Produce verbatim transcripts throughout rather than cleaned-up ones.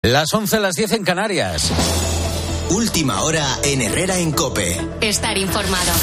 Las once, las diez en Canarias. Última hora en Herrera en COPE. Estar informado.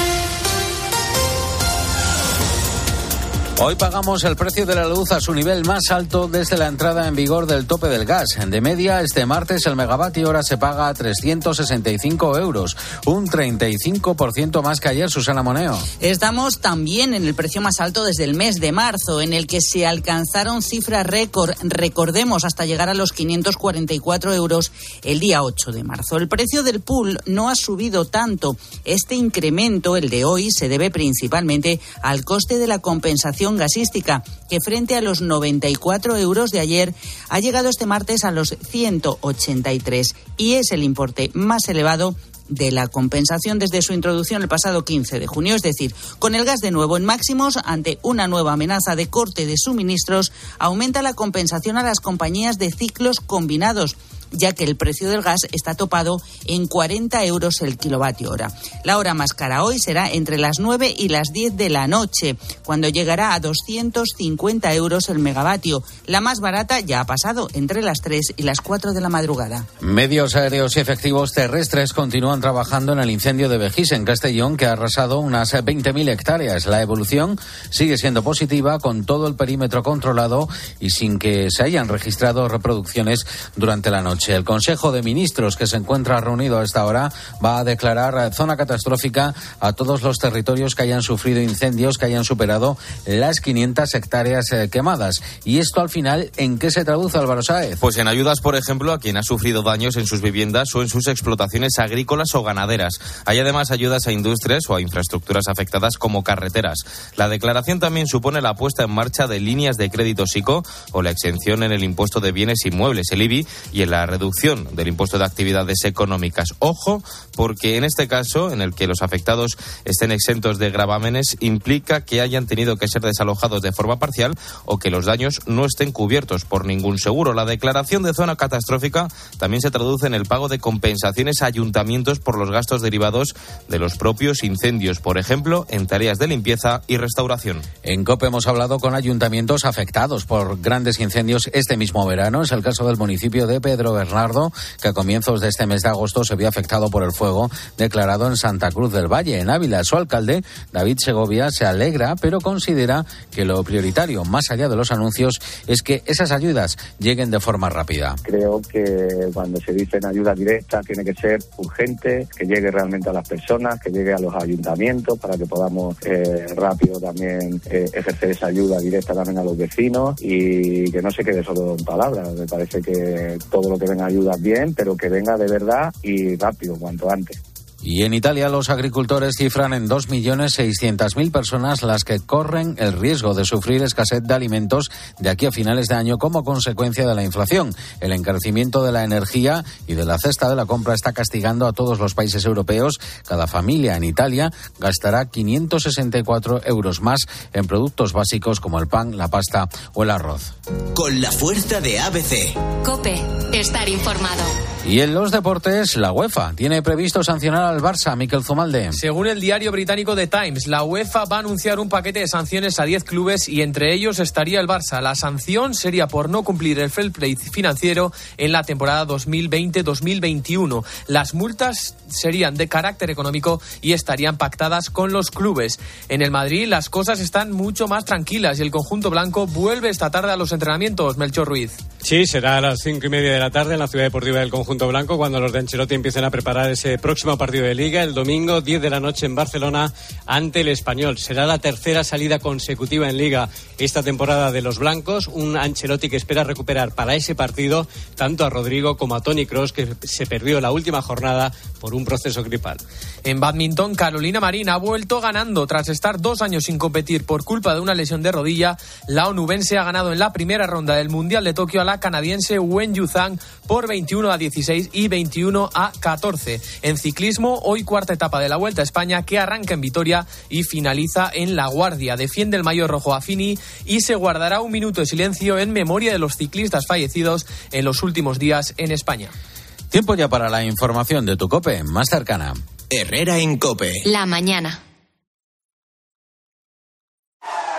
Hoy pagamos el precio de la luz a su nivel más alto desde la entrada en vigor del tope del gas. De media, este martes el megavatio hora se paga a trescientos sesenta y cinco euros, un treinta y cinco por ciento más que ayer. Susana Moneo. Estamos también en el precio más alto desde el mes de marzo, en el que se alcanzaron cifras récord, recordemos, hasta llegar a los quinientos cuarenta y cuatro euros el día ocho de marzo. El precio del pool no ha subido tanto. Este incremento, el de hoy, se debe principalmente al coste de la compensación gasística, que frente a los noventa y cuatro euros de ayer ha llegado este martes a los ciento ochenta y tres y es el importe más elevado de la compensación desde su introducción el pasado quince de junio. Es decir, con el gas de nuevo en máximos, ante una nueva amenaza de corte de suministros, aumenta la compensación a las compañías de ciclos combinados, ya que el precio del gas está topado en cuarenta euros el kilovatio hora. La hora más cara hoy será entre las nueve y las diez de la noche, cuando llegará a doscientos cincuenta euros el megavatio. La más barata ya ha pasado entre las tres y las cuatro de la madrugada. Medios aéreos y efectivos terrestres continúan trabajando en el incendio de Begís, en Castellón, que ha arrasado unas veinte mil hectáreas. La evolución sigue siendo positiva, con todo el perímetro controlado y sin que se hayan registrado reproducciones durante la noche. El Consejo de Ministros, que se encuentra reunido a esta hora, va a declarar zona catastrófica a todos los territorios que hayan sufrido incendios que hayan superado las quinientas hectáreas eh, quemadas. ¿Y esto al final en qué se traduce, Álvaro Sáez? Pues en ayudas, por ejemplo, a quien ha sufrido daños en sus viviendas o en sus explotaciones agrícolas o ganaderas. Hay además ayudas a industrias o a infraestructuras afectadas como carreteras. La declaración también supone la puesta en marcha de líneas de crédito SICO o la exención en el impuesto de bienes inmuebles, el I B I, y en la reducción del impuesto de actividades económicas. Ojo, porque en este caso, en el que los afectados estén exentos de gravámenes, implica que hayan tenido que ser desalojados de forma parcial o que los daños no estén cubiertos por ningún seguro. La declaración de zona catastrófica también se traduce en el pago de compensaciones a ayuntamientos por los gastos derivados de los propios incendios, por ejemplo, en tareas de limpieza y restauración. En COPE hemos hablado con ayuntamientos afectados por grandes incendios este mismo verano. Es el caso del municipio de Pedro Bernardo, que a comienzos de este mes de agosto se vio afectado por el fuego declarado en Santa Cruz del Valle, en Ávila. Su alcalde, David Segovia, se alegra, pero considera que lo prioritario, más allá de los anuncios, es que esas ayudas lleguen de forma rápida. Creo que cuando se dicen ayuda directa tiene que ser urgente, que llegue realmente a las personas, que llegue a los ayuntamientos para que podamos eh, rápido también eh, ejercer esa ayuda directa también a los vecinos y que no se quede solo en palabras. Me parece que todo lo que venga ayuda bien, pero que venga de verdad y rápido, cuanto antes. Y en Italia los agricultores cifran en dos millones seiscientas mil personas las que corren el riesgo de sufrir escasez de alimentos de aquí a finales de año como consecuencia de la inflación. El encarecimiento de la energía y de la cesta de la compra está castigando a todos los países europeos. Cada familia en Italia gastará quinientos sesenta y cuatro euros más en productos básicos como el pan, la pasta o el arroz. Con la fuerza de A B C. COPE, estar informado. Y en los deportes, la UEFA tiene previsto sancionar al Barça. Miquel Zumalde. Según el diario británico The Times, la UEFA va a anunciar un paquete de sanciones a diez clubes y entre ellos estaría el Barça. La sanción sería por no cumplir el fair play financiero en la temporada dos mil veinte dos mil veintiuno. Las multas serían de carácter económico y estarían pactadas con los clubes. En el Madrid las cosas están mucho más tranquilas y el conjunto blanco vuelve esta tarde a los entrenamientos. Melchor Ruiz. Sí, será a las cinco y media de la tarde en la Ciudad Deportiva del conjunto blanco cuando los de Ancelotti empiecen a preparar ese próximo partido de Liga el domingo diez de la noche en Barcelona ante el Español. Será la tercera salida consecutiva en Liga esta temporada de los blancos, un Ancelotti que espera recuperar para ese partido tanto a Rodrigo como a Toni Kroos, que se perdió la última jornada por un proceso gripal. En bádminton, Carolina Marín ha vuelto ganando tras estar dos años sin competir por culpa de una lesión de rodilla. La onubense ha ganado en la primera ronda del Mundial de Tokio a la canadiense Wen Yuzhang por veintiuno a dieciséis y veintiuno a catorce. En ciclismo, hoy cuarta etapa de la Vuelta a España que arranca en Vitoria y finaliza en La Guardia. Defiende el maillot rojo a Fini y se guardará un minuto de silencio en memoria de los ciclistas fallecidos en los últimos días en España. Tiempo ya para la información de tu COPE más cercana. Herrera en COPE. La mañana.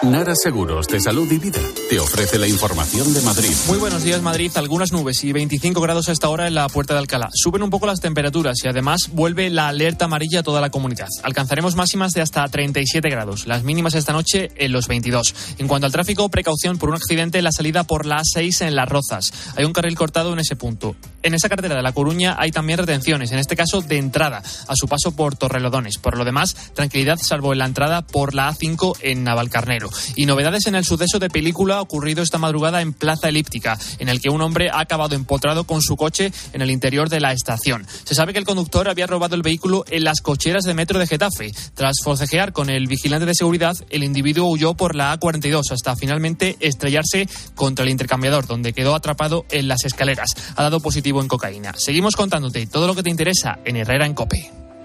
Nara Seguros de Salud y Vida te ofrece la información de Madrid. Muy buenos días, Madrid. Algunas nubes y veinticinco grados a esta hora en la Puerta de Alcalá. Suben un poco las temperaturas y además vuelve la alerta amarilla a toda la comunidad. Alcanzaremos máximas de hasta treinta y siete grados. Las mínimas esta noche en los veintidós. En cuanto al tráfico, precaución por un accidente en la salida por la A seis en Las Rozas. Hay un carril cortado en ese punto. En esa carretera de La Coruña hay también retenciones, en este caso de entrada, a su paso por Torrelodones. Por lo demás, tranquilidad salvo en la entrada por la A cinco en Navalcarnero. Y novedades en el suceso de película ocurrido esta madrugada en Plaza Elíptica, en el que un hombre ha acabado empotrado con su coche en el interior de la estación. Se sabe que el conductor había robado el vehículo en las cocheras de metro de Getafe. Tras forcejear con el vigilante de seguridad, el individuo huyó por la A cuarenta y dos hasta finalmente estrellarse contra el intercambiador, donde quedó atrapado en las escaleras. Ha dado positivo en cocaína. Seguimos contándote todo lo que te interesa en Herrera en COPE.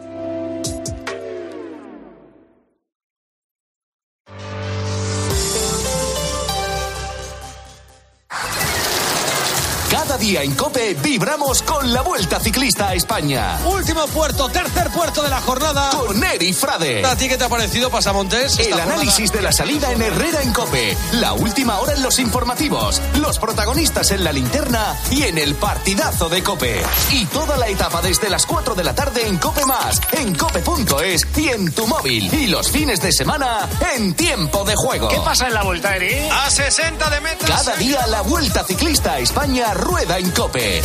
Cada día en COPE vibramos con la Vuelta Ciclista a España. Último puerto, tercer puerto de la jornada. Con Eri Frade. ¿A ti qué te ha parecido, Pasamontes? El análisis jornada? de la salida en Herrera en COPE. La última hora en los informativos. Los protagonistas en la linterna y en el partidazo de COPE. Y toda la etapa desde las cuatro de la tarde en COPE Más, en cope punto es y en tu móvil. Y los fines de semana en Tiempo de Juego. ¿Qué pasa en la Vuelta, Eri? A sesenta de metros. Cada día la Vuelta Ciclista a España rueda en COPE.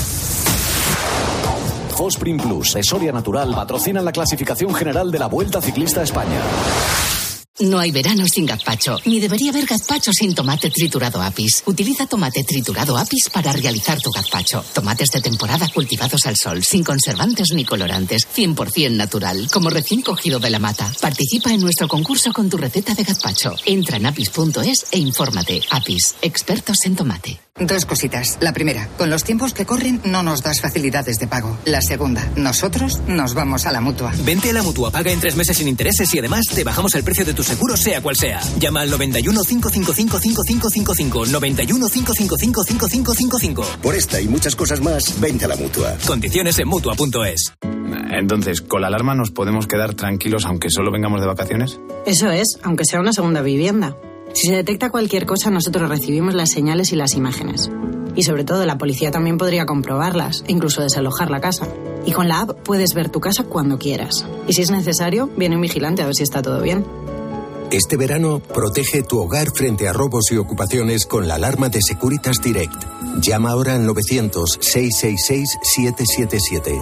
Fosprin Plus, de Soria Natural, patrocina la clasificación general de la Vuelta Ciclista a España. No hay verano sin gazpacho, ni debería haber gazpacho sin tomate triturado Apis. Utiliza tomate triturado Apis para realizar tu gazpacho. Tomates de temporada cultivados al sol, sin conservantes ni colorantes, cien por ciento natural, como recién cogido de la mata. Participa en nuestro concurso con tu receta de gazpacho. Entra en apis punto es e infórmate. Apis, expertos en tomate. Dos cositas. La primera, con los tiempos que corren no nos das facilidades de pago. La segunda, nosotros nos vamos a la Mutua. Vente a la Mutua, paga en tres meses sin intereses y además te bajamos el precio de tu seguro sea cual sea. Llama al noventa y uno, cinco cinco cinco, cinco cinco cinco cinco, noventa y uno, cinco cinco cinco, cinco cinco cinco cinco. Por esta y muchas cosas más, vente a la Mutua. Condiciones en Mutua punto es. Entonces, ¿con la alarma nos podemos quedar tranquilos aunque solo vengamos de vacaciones? Eso es, aunque sea una segunda vivienda. Si se detecta cualquier cosa, nosotros recibimos las señales y las imágenes. Y sobre todo, la policía también podría comprobarlas e incluso desalojar la casa. Y con la app puedes ver tu casa cuando quieras. Y si es necesario, viene un vigilante a ver si está todo bien. Este verano, protege tu hogar frente a robos y ocupaciones con la alarma de Securitas Direct. Llama ahora al novecientos, seiscientos sesenta y seis, setecientos setenta y siete.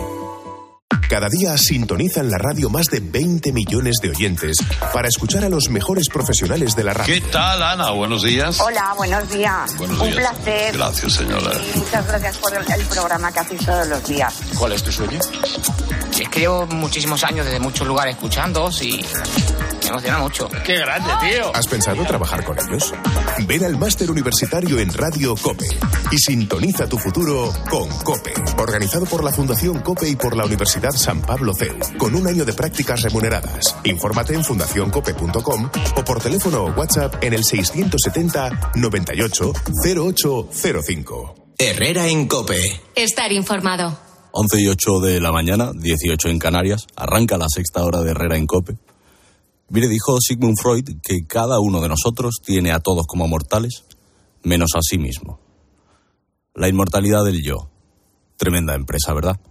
Cada día sintonizan la radio más de veinte millones de oyentes para escuchar a los mejores profesionales de la radio. ¿Qué tal, Ana? Buenos días. Hola, buenos días. Buenos Un días. placer. Gracias, señora. Y muchas gracias por el, el programa que hacéis todos los días. ¿Cuál es tu sueño? Es que llevo muchísimos años desde muchos lugares escuchándoos y me emociona mucho. ¡Qué grande, tío! ¿Has pensado trabajar con ellos? Ven al máster universitario en Radio COPE y sintoniza tu futuro con COPE. Organizado por la Fundación COPE y por la Universidad San Pablo C E U, con un año de prácticas remuneradas. Infórmate en fundación cope punto com o por teléfono o WhatsApp en el seiscientos setenta, noventa y ocho, cero ocho cero cinco. Herrera en COPE. Estar informado. once y ocho de la mañana, dieciocho en Canarias, arranca la sexta hora de Herrera en COPE. Mire, dijo Sigmund Freud que cada uno de nosotros tiene a todos como mortales, menos a sí mismo. La inmortalidad del yo. Tremenda empresa, ¿verdad?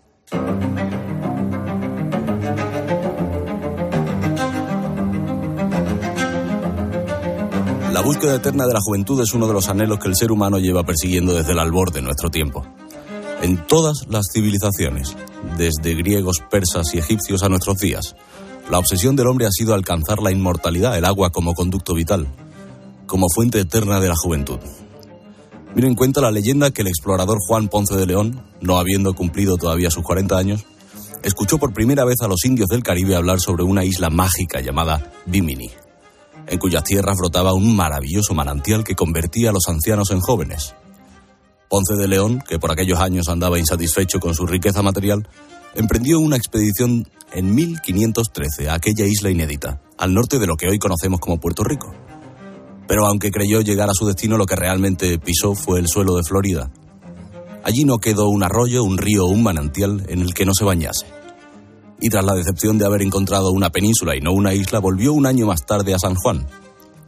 La búsqueda eterna de la juventud es uno de los anhelos que el ser humano lleva persiguiendo desde el albor de nuestro tiempo. En todas las civilizaciones, desde griegos, persas y egipcios a nuestros días, la obsesión del hombre ha sido alcanzar la inmortalidad, el agua como conducto vital, como fuente eterna de la juventud. Miren, cuenta la leyenda que el explorador Juan Ponce de León, no habiendo cumplido todavía sus cuarenta años, escuchó por primera vez a los indios del Caribe hablar sobre una isla mágica llamada Bimini, en cuyas tierras brotaba un maravilloso manantial que convertía a los ancianos en jóvenes. Ponce de León, que por aquellos años andaba insatisfecho con su riqueza material, emprendió una expedición en mil quinientos trece a aquella isla inédita, al norte de lo que hoy conocemos como Puerto Rico. Pero aunque creyó llegar a su destino, lo que realmente pisó fue el suelo de Florida. Allí no quedó un arroyo, un río o un manantial en el que no se bañase. Y tras la decepción de haber encontrado una península y no una isla, volvió un año más tarde a San Juan.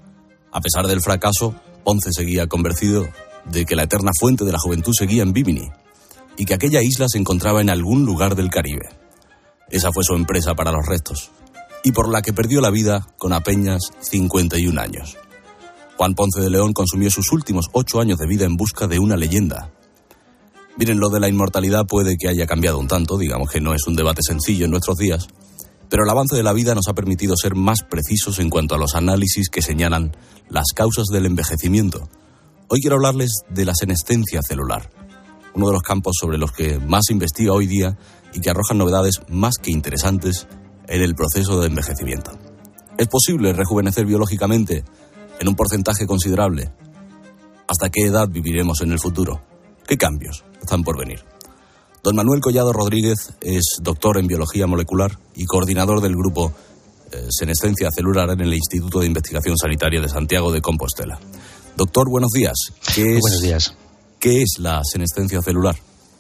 A pesar del fracaso, Ponce seguía convencido de que la eterna fuente de la juventud seguía en Bimini y que aquella isla se encontraba en algún lugar del Caribe. Esa fue su empresa para los restos, y por la que perdió la vida con apenas cincuenta y un años. Juan Ponce de León consumió sus últimos ocho años de vida en busca de una leyenda. Miren, lo de la inmortalidad puede que haya cambiado un tanto, digamos que no es un debate sencillo en nuestros días, pero el avance de la vida nos ha permitido ser más precisos en cuanto a los análisis que señalan las causas del envejecimiento. Hoy quiero hablarles de la senescencia celular, uno de los campos sobre los que más se investiga hoy día y que arrojan novedades más que interesantes en el proceso de envejecimiento. ¿Es posible rejuvenecer biológicamente en un porcentaje considerable? ¿Hasta qué edad viviremos en el futuro? ¿Qué cambios están por venir? Don Manuel Collado Rodríguez es doctor en biología molecular y coordinador del grupo eh, Senescencia Celular en el Instituto de Investigación Sanitaria de Santiago de Compostela. Doctor, buenos días. ¿Qué es, buenos días. ¿Qué es la senescencia celular?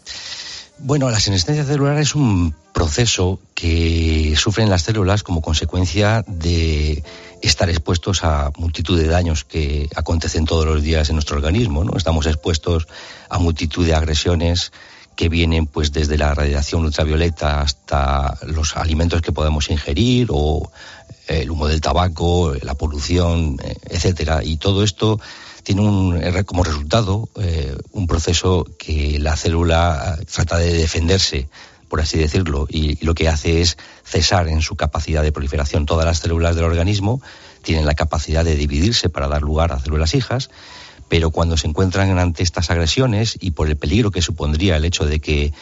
Bueno, la senescencia celular es un proceso que sufren las células como consecuencia de estar expuestos a multitud de daños que acontecen todos los días en nuestro organismo, ¿no? Estamos expuestos a multitud de agresiones que vienen pues desde la radiación ultravioleta hasta los alimentos que podemos ingerir o el humo del tabaco, la polución, etcétera. Y todo esto tiene un, como resultado eh, un proceso que la célula trata de defenderse, por así decirlo, y, y lo que hace es cesar en su capacidad de proliferación. Todas las células del organismo tienen la capacidad de dividirse para dar lugar a células hijas, pero cuando se encuentran ante estas agresiones y por el peligro que supondría el hecho de que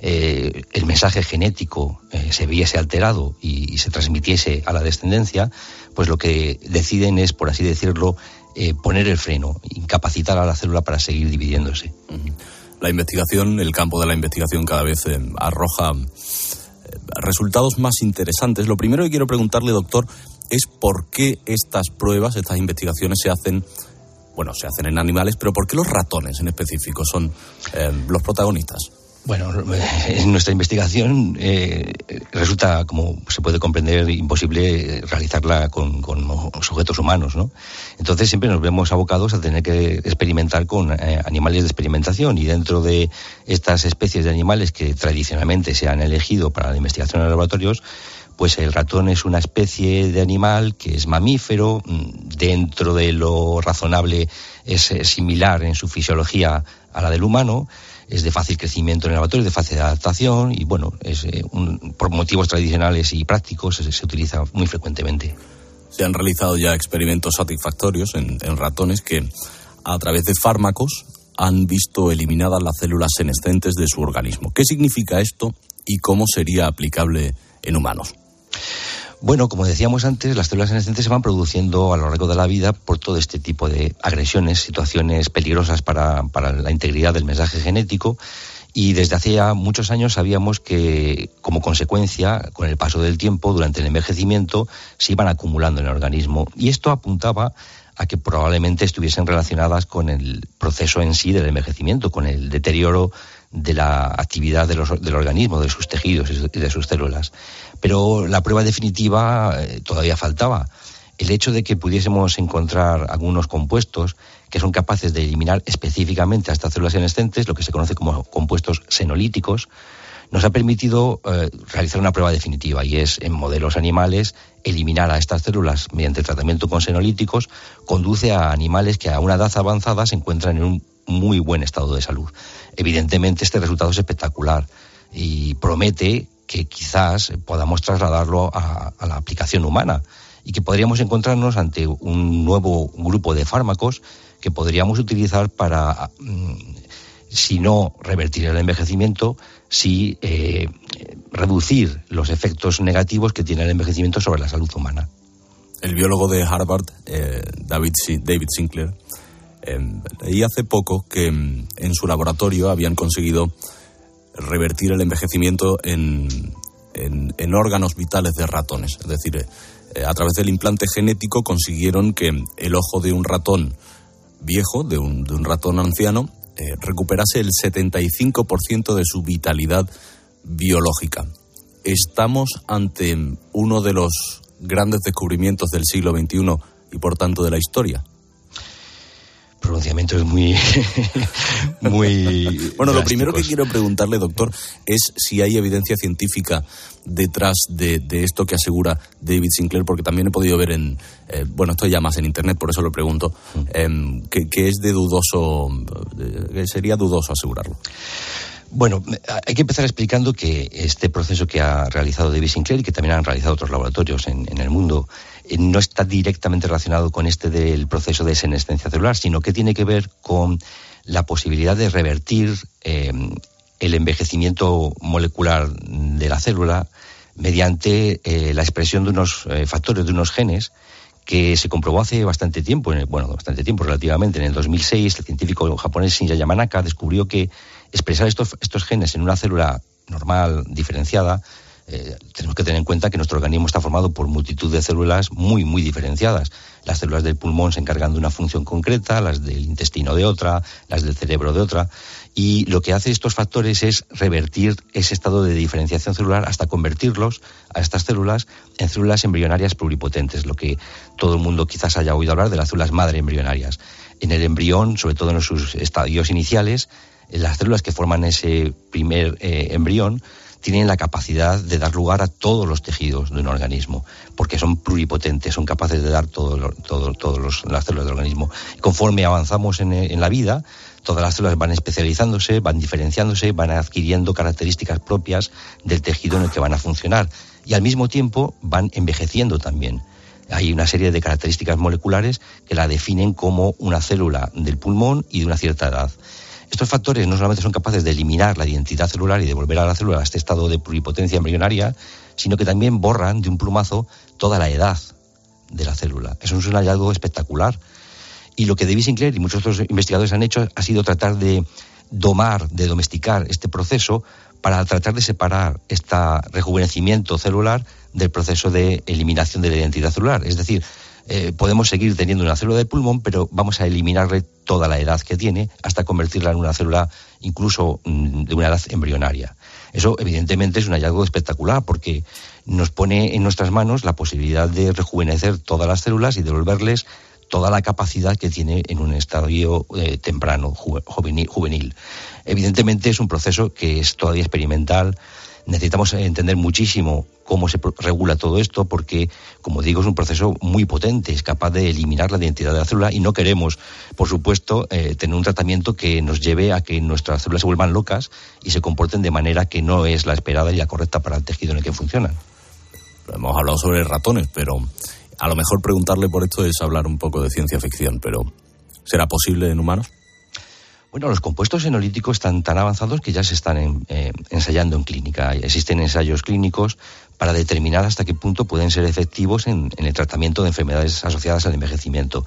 eh, el mensaje genético eh, se viese alterado y, y se transmitiese a la descendencia, pues lo que deciden es, por así decirlo, eh, poner el freno, incapacitar a la célula para seguir dividiéndose. La investigación, el campo de la investigación cada vez eh, arroja eh, resultados más interesantes. Lo primero que quiero preguntarle, doctor, es por qué estas pruebas, estas investigaciones se hacen, bueno, se hacen en animales, pero por qué los ratones en específico son eh, los protagonistas. Bueno, en nuestra investigación eh, resulta, como se puede comprender, imposible realizarla con, con sujetos humanos, ¿no? Entonces siempre nos vemos abocados a tener que experimentar con eh, animales de experimentación, y dentro de estas especies de animales que tradicionalmente se han elegido para la investigación en laboratorios, pues el ratón es una especie de animal que es mamífero, dentro de lo razonable es similar en su fisiología a la del humano, es de fácil crecimiento en el laboratorio, de fácil adaptación y, bueno, es un, por motivos tradicionales y prácticos se, se utiliza muy frecuentemente. Se han realizado ya experimentos satisfactorios en, en ratones que, a través de fármacos, han visto eliminadas las células senescentes de su organismo. ¿Qué significa esto y cómo sería aplicable en humanos? Bueno, como decíamos antes, las células senescentes se van produciendo a lo largo de la vida por todo este tipo de agresiones, situaciones peligrosas para, para la integridad del mensaje genético, y desde hace ya muchos años sabíamos que, como consecuencia, con el paso del tiempo, durante el envejecimiento, se iban acumulando en el organismo, y esto apuntaba a que probablemente estuviesen relacionadas con el proceso en sí del envejecimiento, con el deterioro de la actividad de los, del organismo, de sus tejidos y de sus células. Pero la prueba definitiva eh, todavía faltaba. El hecho de que pudiésemos encontrar algunos compuestos que son capaces de eliminar específicamente a estas células senescentes, lo que se conoce como compuestos senolíticos, nos ha permitido eh, realizar una prueba definitiva, y es, en modelos animales, eliminar a estas células mediante tratamiento con senolíticos conduce a animales que a una edad avanzada se encuentran en un muy buen estado de salud. Evidentemente este resultado es espectacular y promete que quizás podamos trasladarlo a, a la aplicación humana, y que podríamos encontrarnos ante un nuevo grupo de fármacos que podríamos utilizar para, mm, si no revertir el envejecimiento, sí eh, reducir los efectos negativos que tiene el envejecimiento sobre la salud humana. El biólogo de Harvard, eh, David, David Sinclair, eh, leí hace poco que en su laboratorio habían conseguido revertir el envejecimiento en, en, en órganos vitales de ratones. Es decir, eh, a través del implante genético consiguieron que el ojo de un ratón viejo, de un, de un ratón anciano, eh, recuperase el setenta y cinco por ciento de su vitalidad biológica. Estamos ante uno de los grandes descubrimientos del siglo veintiuno y, por tanto, de la historia. pronunciamiento es muy... muy bueno, lo primero que quiero preguntarle, doctor, es si hay evidencia científica detrás de, de esto que asegura David Sinclair, porque también he podido ver en... Eh, bueno, esto ya más en Internet, por eso lo pregunto, eh, que, que es de dudoso... que sería dudoso asegurarlo. Bueno, hay que empezar explicando que este proceso que ha realizado David Sinclair y que también han realizado otros laboratorios en, en el mundo eh, no está directamente relacionado con este del proceso de senescencia celular, sino que tiene que ver con la posibilidad de revertir eh, el envejecimiento molecular de la célula mediante eh, la expresión de unos eh, factores, de unos genes que se comprobó hace bastante tiempo, en el, bueno, bastante tiempo relativamente. En el dos mil seis, el científico japonés Shinya Yamanaka descubrió que expresar estos, estos genes en una célula normal, diferenciada, eh, tenemos que tener en cuenta que nuestro organismo está formado por multitud de células muy, muy diferenciadas. Las células del pulmón se encargan de una función concreta, las del intestino de otra, las del cerebro de otra, y lo que hace estos factores es revertir ese estado de diferenciación celular hasta convertirlos, a estas células, en células embrionarias pluripotentes, lo que todo el mundo quizás haya oído hablar de las células madre embrionarias. En el embrión, sobre todo en sus estadios iniciales, las células que forman ese primer eh, embrión tienen la capacidad de dar lugar a todos los tejidos de un organismo, porque son pluripotentes, son capaces de dar todas todo, todo las células del organismo. Conforme avanzamos en, en la vida, todas las células van especializándose, van diferenciándose, van adquiriendo características propias del tejido en el que van a funcionar, y al mismo tiempo van envejeciendo también. Hay una serie de características moleculares que la definen como una célula del pulmón y de una cierta edad. Estos factores no solamente son capaces de eliminar la identidad celular y de volver a la célula a este estado de pluripotencia embrionaria, sino que también borran de un plumazo toda la edad de la célula. Eso es un hallazgo espectacular. Y lo que David Sinclair y muchos otros investigadores han hecho ha sido tratar de domar, de domesticar este proceso para tratar de separar este rejuvenecimiento celular del proceso de eliminación de la identidad celular. Es decir, Eh, podemos seguir teniendo una célula del pulmón, pero vamos a eliminarle toda la edad que tiene hasta convertirla en una célula incluso mm, de una edad embrionaria. Eso evidentemente es un hallazgo espectacular porque nos pone en nuestras manos la posibilidad de rejuvenecer todas las células y devolverles toda la capacidad que tiene en un estadio eh, temprano, juvenil, juvenil. Evidentemente es un proceso que es todavía experimental. Necesitamos entender muchísimo cómo se regula todo esto porque, como digo, es un proceso muy potente, es capaz de eliminar la identidad de la célula y no queremos, por supuesto, eh, tener un tratamiento que nos lleve a que nuestras células se vuelvan locas y se comporten de manera que no es la esperada y la correcta para el tejido en el que funcionan. Hemos hablado sobre ratones, pero a lo mejor preguntarle por esto es hablar un poco de ciencia ficción, pero ¿será posible en humanos? Bueno, los compuestos fenolíticos están tan avanzados que ya se están en, eh, ensayando en clínica. Existen ensayos clínicos para determinar hasta qué punto pueden ser efectivos en, en el tratamiento de enfermedades asociadas al envejecimiento.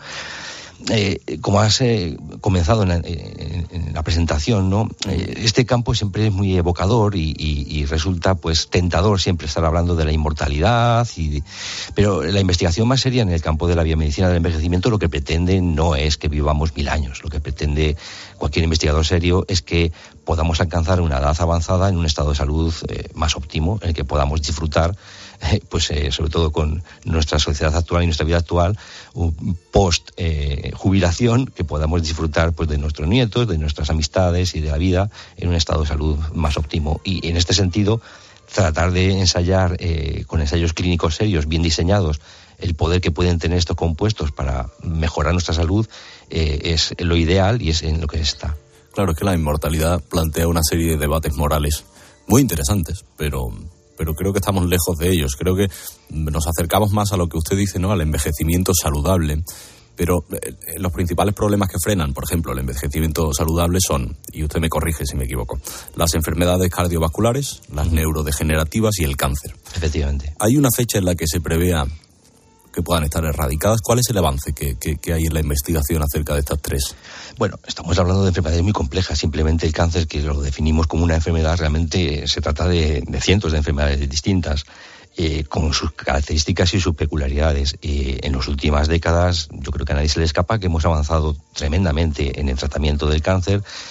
Eh, como has eh, comenzado en la, en, en la presentación, ¿no? Eh, este campo siempre es muy evocador y, y, y resulta pues tentador siempre estar hablando de la inmortalidad, y de, pero la investigación más seria en el campo de la biomedicina del envejecimiento lo que pretende no es que vivamos mil años, lo que pretende cualquier investigador serio es que podamos alcanzar una edad avanzada en un estado de salud eh, más óptimo, en el que podamos disfrutar Eh, pues eh, sobre todo con nuestra sociedad actual y nuestra vida actual, un post eh, jubilación, que podamos disfrutar pues de nuestros nietos, de nuestras amistades y de la vida en un estado de salud más óptimo. Y en este sentido, tratar de ensayar eh, con ensayos clínicos serios, bien diseñados, el poder que pueden tener estos compuestos para mejorar nuestra salud eh, es lo ideal y es en lo que está. Claro, es que la inmortalidad plantea una serie de debates morales muy interesantes, pero... pero creo que estamos lejos de ellos. Creo que nos acercamos más a lo que usted dice, ¿no? Al envejecimiento saludable. Pero los principales problemas que frenan, por ejemplo, el envejecimiento saludable son, y usted me corrige si me equivoco, las enfermedades cardiovasculares, las neurodegenerativas y el cáncer. Efectivamente. ¿Hay una fecha en la que se prevea que puedan estar erradicadas? ¿Cuál es el avance que, que, que hay en la investigación acerca de estas tres? Bueno, estamos hablando de enfermedades muy complejas. Simplemente el cáncer, que lo definimos como una enfermedad, realmente se trata de, de cientos de enfermedades distintas, eh, con sus características y sus peculiaridades. Eh, en las últimas décadas, yo creo que a nadie se le escapa que hemos avanzado tremendamente en el tratamiento del cáncer.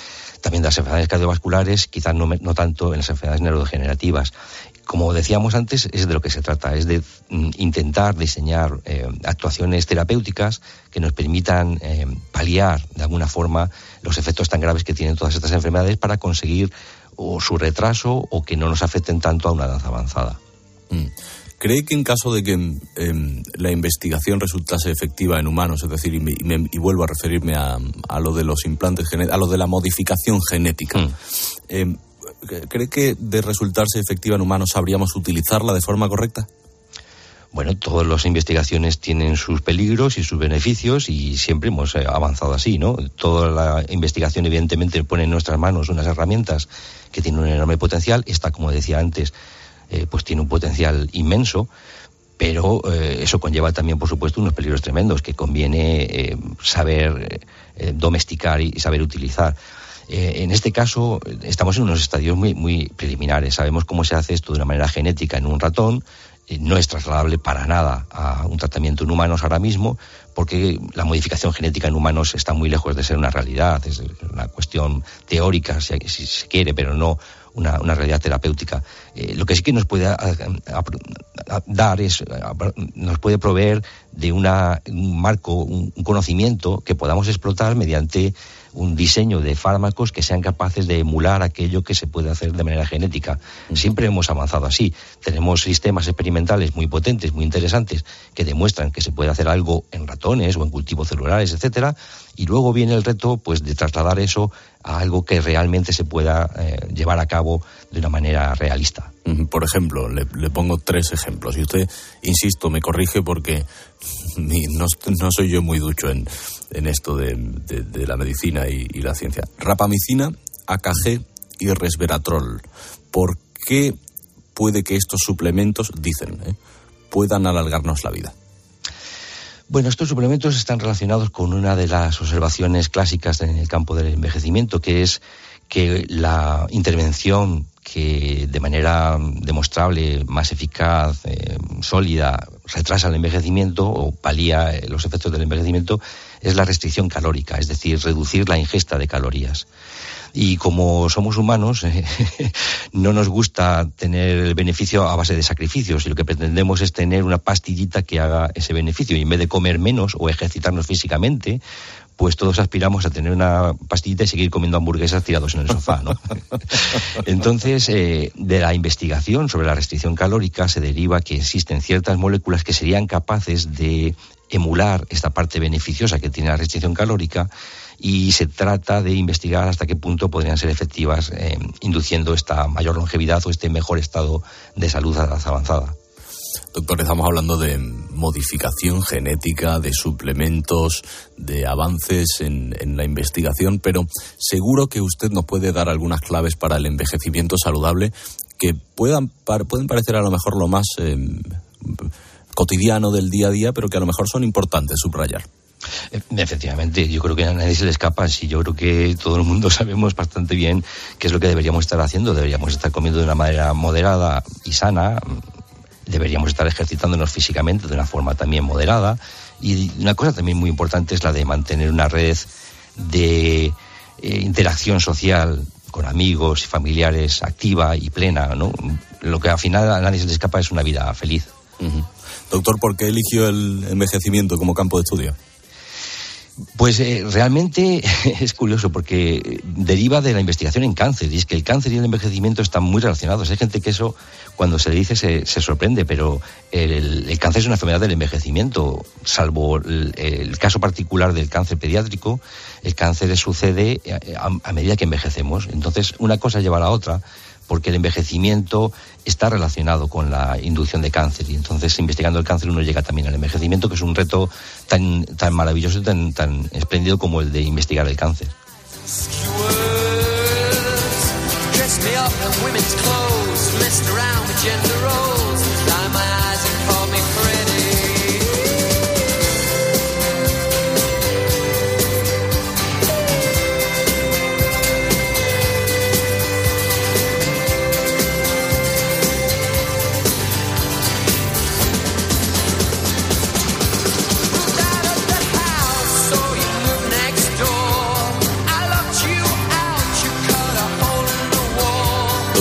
también de las enfermedades cardiovasculares, quizás no, no tanto en las enfermedades neurodegenerativas. Como decíamos antes, es de lo que se trata, es de mm, intentar diseñar eh, actuaciones terapéuticas que nos permitan eh, paliar de alguna forma los efectos tan graves que tienen todas estas enfermedades para conseguir o su retraso o que no nos afecten tanto a una edad avanzada. Mm. ¿Cree que en caso de que eh, la investigación resultase efectiva en humanos, es decir, y, me, y, me, y vuelvo a referirme a, a lo de los implantes genéticos, a lo de la modificación genética, mm. eh, ¿cree que de resultarse efectiva en humanos sabríamos utilizarla de forma correcta? Bueno, todas las investigaciones tienen sus peligros y sus beneficios y siempre hemos avanzado así, ¿no? Toda la investigación evidentemente pone en nuestras manos unas herramientas que tienen un enorme potencial. Esta, como decía antes, eh, pues tiene un potencial inmenso, pero eh, eso conlleva también, por supuesto, unos peligros tremendos que conviene eh, saber eh, domesticar y saber utilizar. Eh, en este caso estamos en unos estadios muy, muy preliminares. Sabemos cómo se hace esto de una manera genética en un ratón. Eh, no es trasladable para nada a un tratamiento en humanos ahora mismo, porque la modificación genética en humanos está muy lejos de ser una realidad. Es una cuestión teórica, si, si se quiere, pero no una, una realidad terapéutica. Eh, lo que sí que nos puede a, a, a dar es, a, nos puede proveer de una, un marco, un, un conocimiento que podamos explotar mediante un diseño de fármacos que sean capaces de emular aquello que se puede hacer de manera genética. Siempre hemos avanzado así. Tenemos sistemas experimentales muy potentes, muy interesantes, que demuestran que se puede hacer algo en ratones o en cultivos celulares, etcétera, y luego viene el reto, pues, de trasladar eso a algo que realmente se pueda eh, llevar a cabo de una manera realista. Por ejemplo, le, le pongo tres ejemplos, y usted, insisto, me corrige porque no, no soy yo muy ducho en, en esto de, de, de la medicina y, y la ciencia. Rapamicina, A K G y resveratrol. ¿Por qué puede que estos suplementos, dicen, eh, puedan alargarnos la vida? Bueno, estos suplementos están relacionados con una de las observaciones clásicas en el campo del envejecimiento, que es que la intervención que de manera demostrable, más eficaz, eh, sólida, retrasa el envejecimiento o palía los efectos del envejecimiento, es la restricción calórica, es decir, reducir la ingesta de calorías. Y como somos humanos, eh, no nos gusta tener el beneficio a base de sacrificios, y lo que pretendemos es tener una pastillita que haga ese beneficio, y en vez de comer menos o ejercitarnos físicamente, pues todos aspiramos a tener una pastillita y seguir comiendo hamburguesas tirados en el sofá, ¿no? Entonces, eh, de la investigación sobre la restricción calórica se deriva que existen ciertas moléculas que serían capaces de emular esta parte beneficiosa que tiene la restricción calórica, y se trata de investigar hasta qué punto podrían ser efectivas eh, induciendo esta mayor longevidad o este mejor estado de salud a edad avanzada. Doctor, estamos hablando de modificación genética, de suplementos, de avances en, en la investigación, pero seguro que usted nos puede dar algunas claves para el envejecimiento saludable que puedan pueden parecer a lo mejor lo más eh, cotidiano del día a día, pero que a lo mejor son importantes subrayar. Efectivamente, yo creo que a nadie se le escapa. Sí, yo creo que todo el mundo sabemos bastante bien qué es lo que deberíamos estar haciendo. Deberíamos estar comiendo de una manera moderada y sana. Deberíamos estar ejercitándonos físicamente de una forma también moderada. Y una cosa también muy importante es la de mantener una red de eh, interacción social con amigos y familiares activa y plena, ¿no? Lo que al final a nadie se le escapa es una vida feliz. Uh-huh. Doctor, ¿por qué eligió el envejecimiento como campo de estudio? Pues eh, realmente es curioso porque deriva de la investigación en cáncer, y es que el cáncer y el envejecimiento están muy relacionados. Hay gente que eso, cuando se le dice, se, se sorprende, pero el, el cáncer es una enfermedad del envejecimiento, salvo el, el caso particular del cáncer pediátrico. El cáncer sucede a, a medida que envejecemos. Entonces, una cosa lleva a la otra, porque el envejecimiento está relacionado con la inducción de cáncer, y entonces investigando el cáncer uno llega también al envejecimiento, que es un reto tan, tan maravilloso y tan, tan espléndido como el de investigar el cáncer.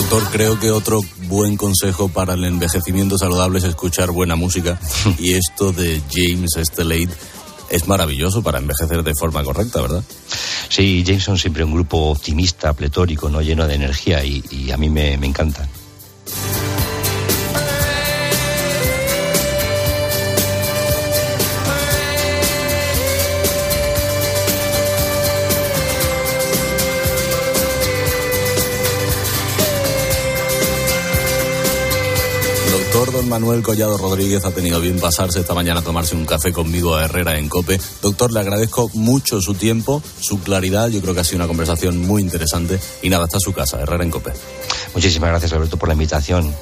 Doctor, creo que otro buen consejo para el envejecimiento saludable es escuchar buena música. Y esto de James Estelade es maravilloso para envejecer de forma correcta, ¿verdad? Sí, James son siempre un grupo optimista, pletórico, no, lleno de energía, y, y a mí me, me encantan. Don Manuel Collado Rodríguez ha tenido bien pasarse esta mañana a tomarse un café conmigo a Herrera en COPE. Doctor, le agradezco mucho su tiempo, su claridad. Yo creo que ha sido una conversación muy interesante. Y nada, está a su casa, Herrera en COPE. Muchísimas gracias, Alberto, por la invitación.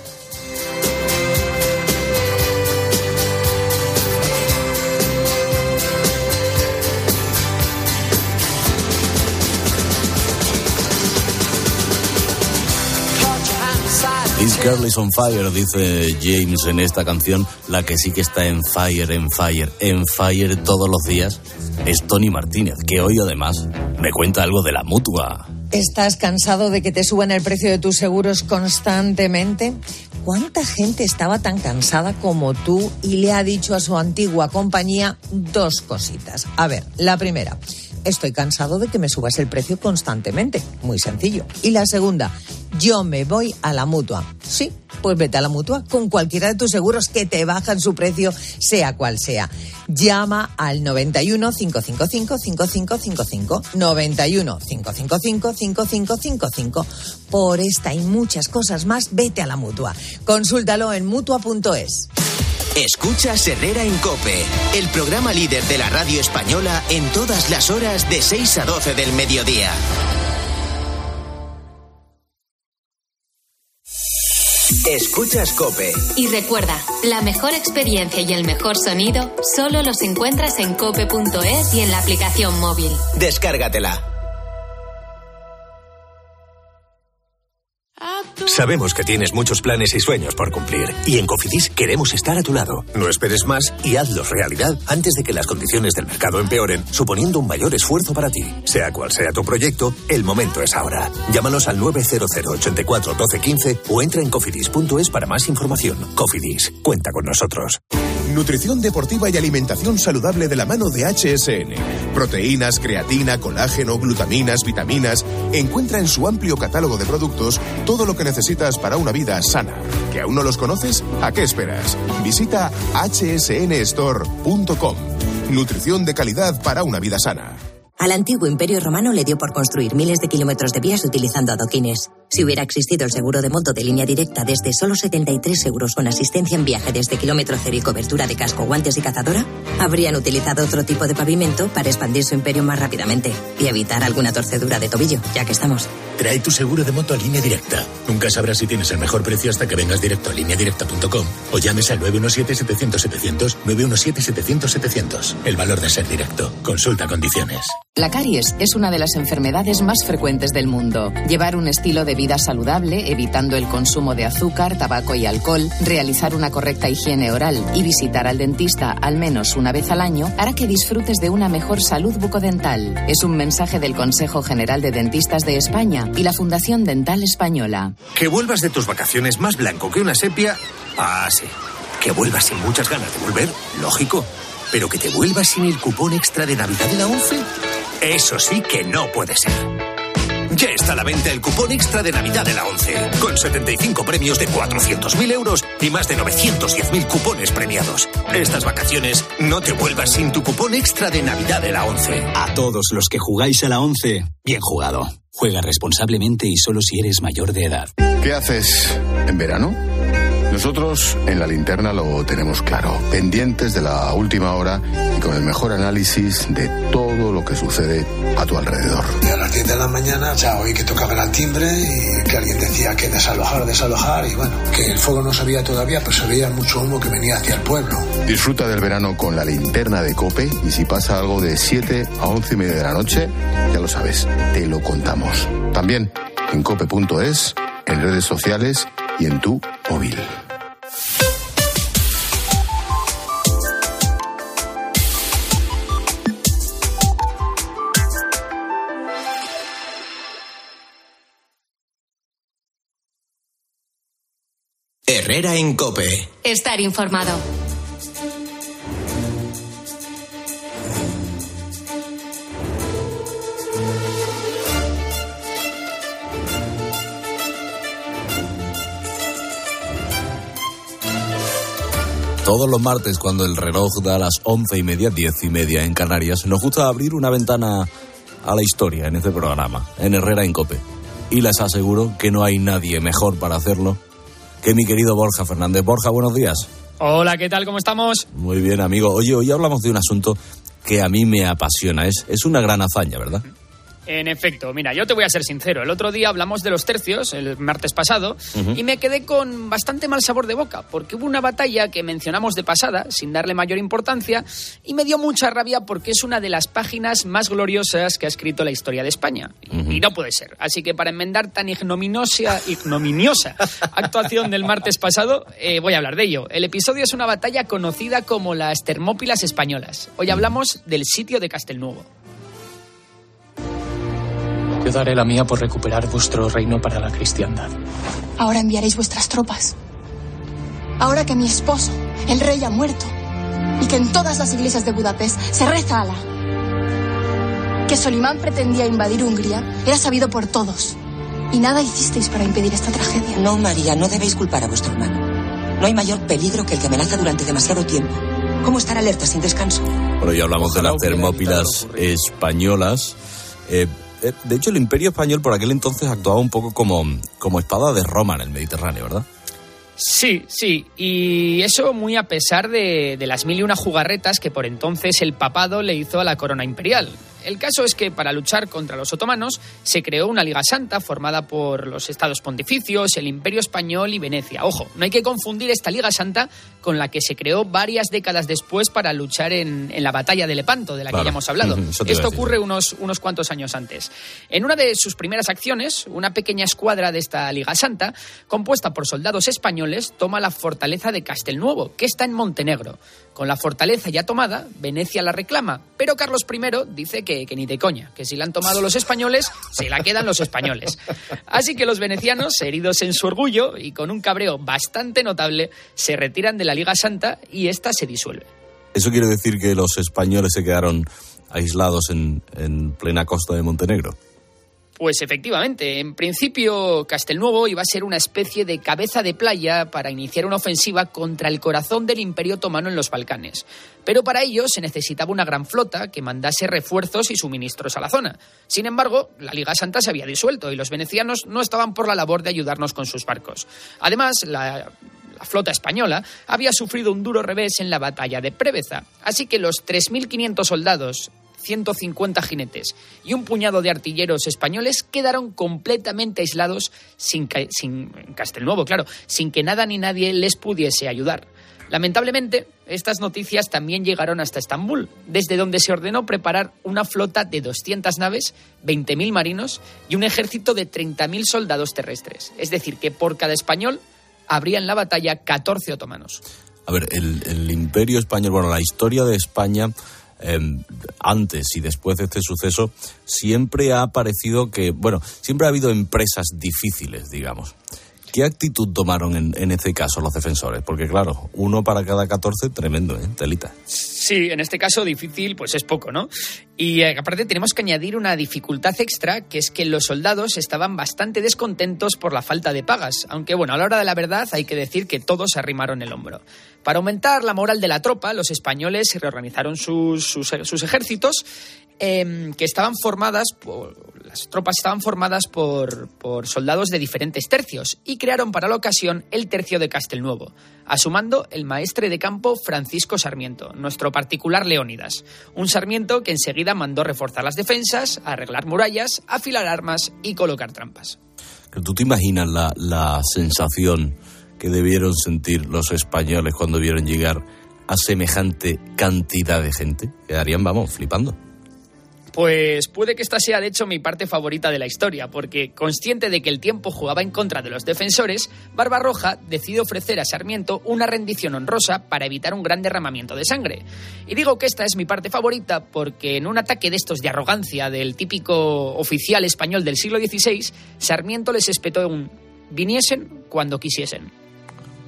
This girl is on fire, dice James en esta canción. La que sí que está en fire, en fire, en fire todos los días es Tony Martínez, que hoy además me cuenta algo de la Mutua. ¿Estás cansado de que te suban el precio de tus seguros constantemente? ¿Cuánta gente estaba tan cansada como tú y le ha dicho a su antigua compañía dos cositas? A ver, la primera: estoy cansado de que me subas el precio constantemente. Muy sencillo. Y la segunda: yo me voy a la Mutua. Sí, pues vete a la Mutua con cualquiera de tus seguros, que te bajan su precio, sea cual sea. Llama al noventa y uno, cinco cinco cinco, cinco cinco cinco cinco, noventa y uno, cinco cinco cinco, cinco cinco cinco cinco. Por esta y muchas cosas más, vete a la Mutua. Consúltalo en mutua punto es. Escuchas Herrera en COPE, el programa líder de la radio española en todas las horas de seis a doce del mediodía. Escuchas COPE. Y recuerda, la mejor experiencia y el mejor sonido solo los encuentras en cope punto es y en la aplicación móvil. Descárgatela. Sabemos que tienes muchos planes y sueños por cumplir, y en Cofidis queremos estar a tu lado. No esperes más y hazlos realidad antes de que las condiciones del mercado empeoren, suponiendo un mayor esfuerzo para ti. Sea cual sea tu proyecto, el momento es ahora. Llámanos al nueve cero cero, ochenta y cuatro, doce, quince o entra en cofidis punto es para más información. Cofidis, cuenta con nosotros. Nutrición deportiva y alimentación saludable de la mano de H S N. Proteínas, creatina, colágeno, glutaminas, vitaminas. Encuentra en su amplio catálogo de productos todo lo que necesitas para una vida sana. ¿Que aún no los conoces? ¿A qué esperas? Visita hache ese ene store punto com. Nutrición de calidad para una vida sana. Al antiguo Imperio Romano le dio por construir miles de kilómetros de vías utilizando adoquines. Si hubiera existido el seguro de moto de línea directa desde solo setenta y tres euros con asistencia en viaje desde kilómetro cero y cobertura de casco, guantes y cazadora, habrían utilizado otro tipo de pavimento para expandir su imperio más rápidamente y evitar alguna torcedura de tobillo, ya que estamos. Trae tu seguro de moto a Línea Directa. Nunca sabrás si tienes el mejor precio hasta que vengas directo a línea directa punto com o llames al nueve uno siete, setecientos, setecientos, nueve uno siete, setecientos, setecientos. El valor de ser directo. Consulta condiciones. La caries es una de las enfermedades más frecuentes del mundo. Llevar un estilo de vida saludable, evitando el consumo de azúcar, tabaco y alcohol, realizar una correcta higiene oral y visitar al dentista al menos una vez al año hará que disfrutes de una mejor salud bucodental. Es un mensaje del Consejo General de Dentistas de España y la Fundación Dental Española. Que vuelvas de tus vacaciones más blanco que una sepia. Ah, sí. Que vuelvas sin muchas ganas de volver. Lógico. Pero que te vuelvas sin el cupón extra de Navidad de la ONCE. Eso sí que no puede ser. Ya está a la venta el cupón extra de Navidad de la ONCE, con setenta y cinco premios de cuatrocientos mil euros y más de novecientos diez mil cupones premiados. Estas vacaciones no te vuelvas sin tu cupón extra de Navidad de la ONCE. A todos los que jugáis a la ONCE, bien jugado. Juega responsablemente y solo si eres mayor de edad. ¿Qué haces en verano? Nosotros en La Linterna lo tenemos claro, pendientes de la última hora y con el mejor análisis de todo lo que sucede a tu alrededor. Y a las diez de la mañana ya oí que tocaban al timbre y que alguien decía que desalojar, desalojar y bueno, que el fuego no se veía todavía, pero se veía mucho humo que venía hacia el pueblo. Disfruta del verano con La Linterna de COPE y si pasa algo de siete a once y media de la noche, ya lo sabes, te lo contamos. También en cope punto es, en redes sociales y en tu móvil. Herrera en COPE. Estar informado. Todos los martes, cuando el reloj da las once y media, diez y media en Canarias, nos gusta abrir una ventana a la historia en este programa, en Herrera en COPE. Y les aseguro que no hay nadie mejor para hacerlo que mi querido Borja Fernández. Borja, buenos días. Hola, ¿qué tal? ¿Cómo estamos? Muy bien, amigo. Oye, hoy hablamos de un asunto que a mí me apasiona. Es, es una gran hazaña, ¿verdad? En efecto, mira, yo te voy a ser sincero. El otro día hablamos de los tercios, el martes pasado, uh-huh. y me quedé con bastante mal sabor de boca, porque hubo una batalla que mencionamos de pasada, sin darle mayor importancia, y me dio mucha rabia porque es una de las páginas más gloriosas que ha escrito la historia de España. Uh-huh. Y no puede ser. Así que para enmendar tan ignominiosa, ignominiosa actuación del martes pasado, eh, voy a hablar de ello. El episodio es una batalla conocida como las Termópilas Españolas. Hoy hablamos del sitio de Castelnuovo. Yo daré la mía por recuperar vuestro reino para la cristiandad. Ahora enviaréis vuestras tropas. Ahora que mi esposo, el rey, ha muerto y que en todas las iglesias de Budapest se reza a Alá. Que Solimán pretendía invadir Hungría era sabido por todos. Y nada hicisteis para impedir esta tragedia. No, María, no debéis culpar a vuestro hermano. No hay mayor peligro que el que amenaza durante demasiado tiempo. ¿Cómo estar alerta sin descanso? Bueno, ya hablamos de las Termópilas españolas. Eh... De hecho, el Imperio Español por aquel entonces actuaba un poco como, como espada de Roma en el Mediterráneo, ¿verdad? Sí, sí, y eso muy a pesar de, de las mil y una jugarretas que por entonces el papado le hizo a la corona imperial. El caso es que para luchar contra los otomanos se creó una Liga Santa formada por los estados pontificios, el Imperio Español y Venecia. Ojo, no hay que confundir esta Liga Santa con la que se creó varias décadas después para luchar en, en la batalla de Lepanto, de la claro. que ya hemos hablado. Esto ocurre unos, unos cuantos años antes. En una de sus primeras acciones, una pequeña escuadra de esta Liga Santa, compuesta por soldados españoles, toma la fortaleza de Castelnuovo, que está en Montenegro. Con la fortaleza ya tomada, Venecia la reclama, pero Carlos primero dice que, que ni de coña, que si la han tomado los españoles, se la quedan los españoles. Así que los venecianos, heridos en su orgullo y con un cabreo bastante notable, se retiran de la Liga Santa y esta se disuelve. ¿Eso quiere decir que los españoles se quedaron aislados en, en plena costa de Montenegro? Pues efectivamente, en principio Castelnuovo iba a ser una especie de cabeza de playa para iniciar una ofensiva contra el corazón del Imperio Otomano en los Balcanes. Pero para ello se necesitaba una gran flota que mandase refuerzos y suministros a la zona. Sin embargo, la Liga Santa se había disuelto y los venecianos no estaban por la labor de ayudarnos con sus barcos. Además, la... La flota española había sufrido un duro revés en la batalla de Preveza, así que los tres mil quinientos soldados, ciento cincuenta jinetes y un puñado de artilleros españoles quedaron completamente aislados sin, sin Castelnuovo, claro, sin que nada ni nadie les pudiese ayudar. Lamentablemente, estas noticias también llegaron hasta Estambul, desde donde se ordenó preparar una flota de doscientas naves, veinte mil marinos y un ejército de treinta mil soldados terrestres. Es decir, que por cada español habría en la batalla catorce otomanos. A ver, el, el Imperio Español, bueno, la historia de España, eh, antes y después de este suceso, siempre ha parecido que, bueno, siempre ha habido empresas difíciles, digamos. ¿Qué actitud tomaron en, en este caso los defensores? Porque claro, uno para cada catorce, tremendo, ¿eh? Telita. Sí, en este caso difícil pues es poco, ¿no? Y eh, aparte tenemos que añadir una dificultad extra, que es que los soldados estaban bastante descontentos por la falta de pagas, aunque bueno, a la hora de la verdad hay que decir que todos arrimaron el hombro. Para aumentar la moral de la tropa, los españoles reorganizaron sus, sus, sus ejércitos, eh, que estaban formadas por... Las tropas estaban formadas por, por soldados de diferentes tercios y crearon para la ocasión el tercio de Castelnuovo, a su mando el maestre de campo Francisco Sarmiento, nuestro particular Leónidas, un Sarmiento que enseguida mandó reforzar las defensas, arreglar murallas, afilar armas y colocar trampas. ¿Tú te imaginas la, la sensación que debieron sentir los españoles cuando vieron llegar a semejante cantidad de gente? Quedarían, vamos, flipando. Pues puede que esta sea de hecho mi parte favorita de la historia, porque consciente de que el tiempo jugaba en contra de los defensores, Barbarroja decide ofrecer a Sarmiento una rendición honrosa para evitar un gran derramamiento de sangre. Y digo que esta es mi parte favorita porque en un ataque de estos de arrogancia del típico oficial español del siglo dieciséis, Sarmiento les espetó un viniesen cuando quisiesen.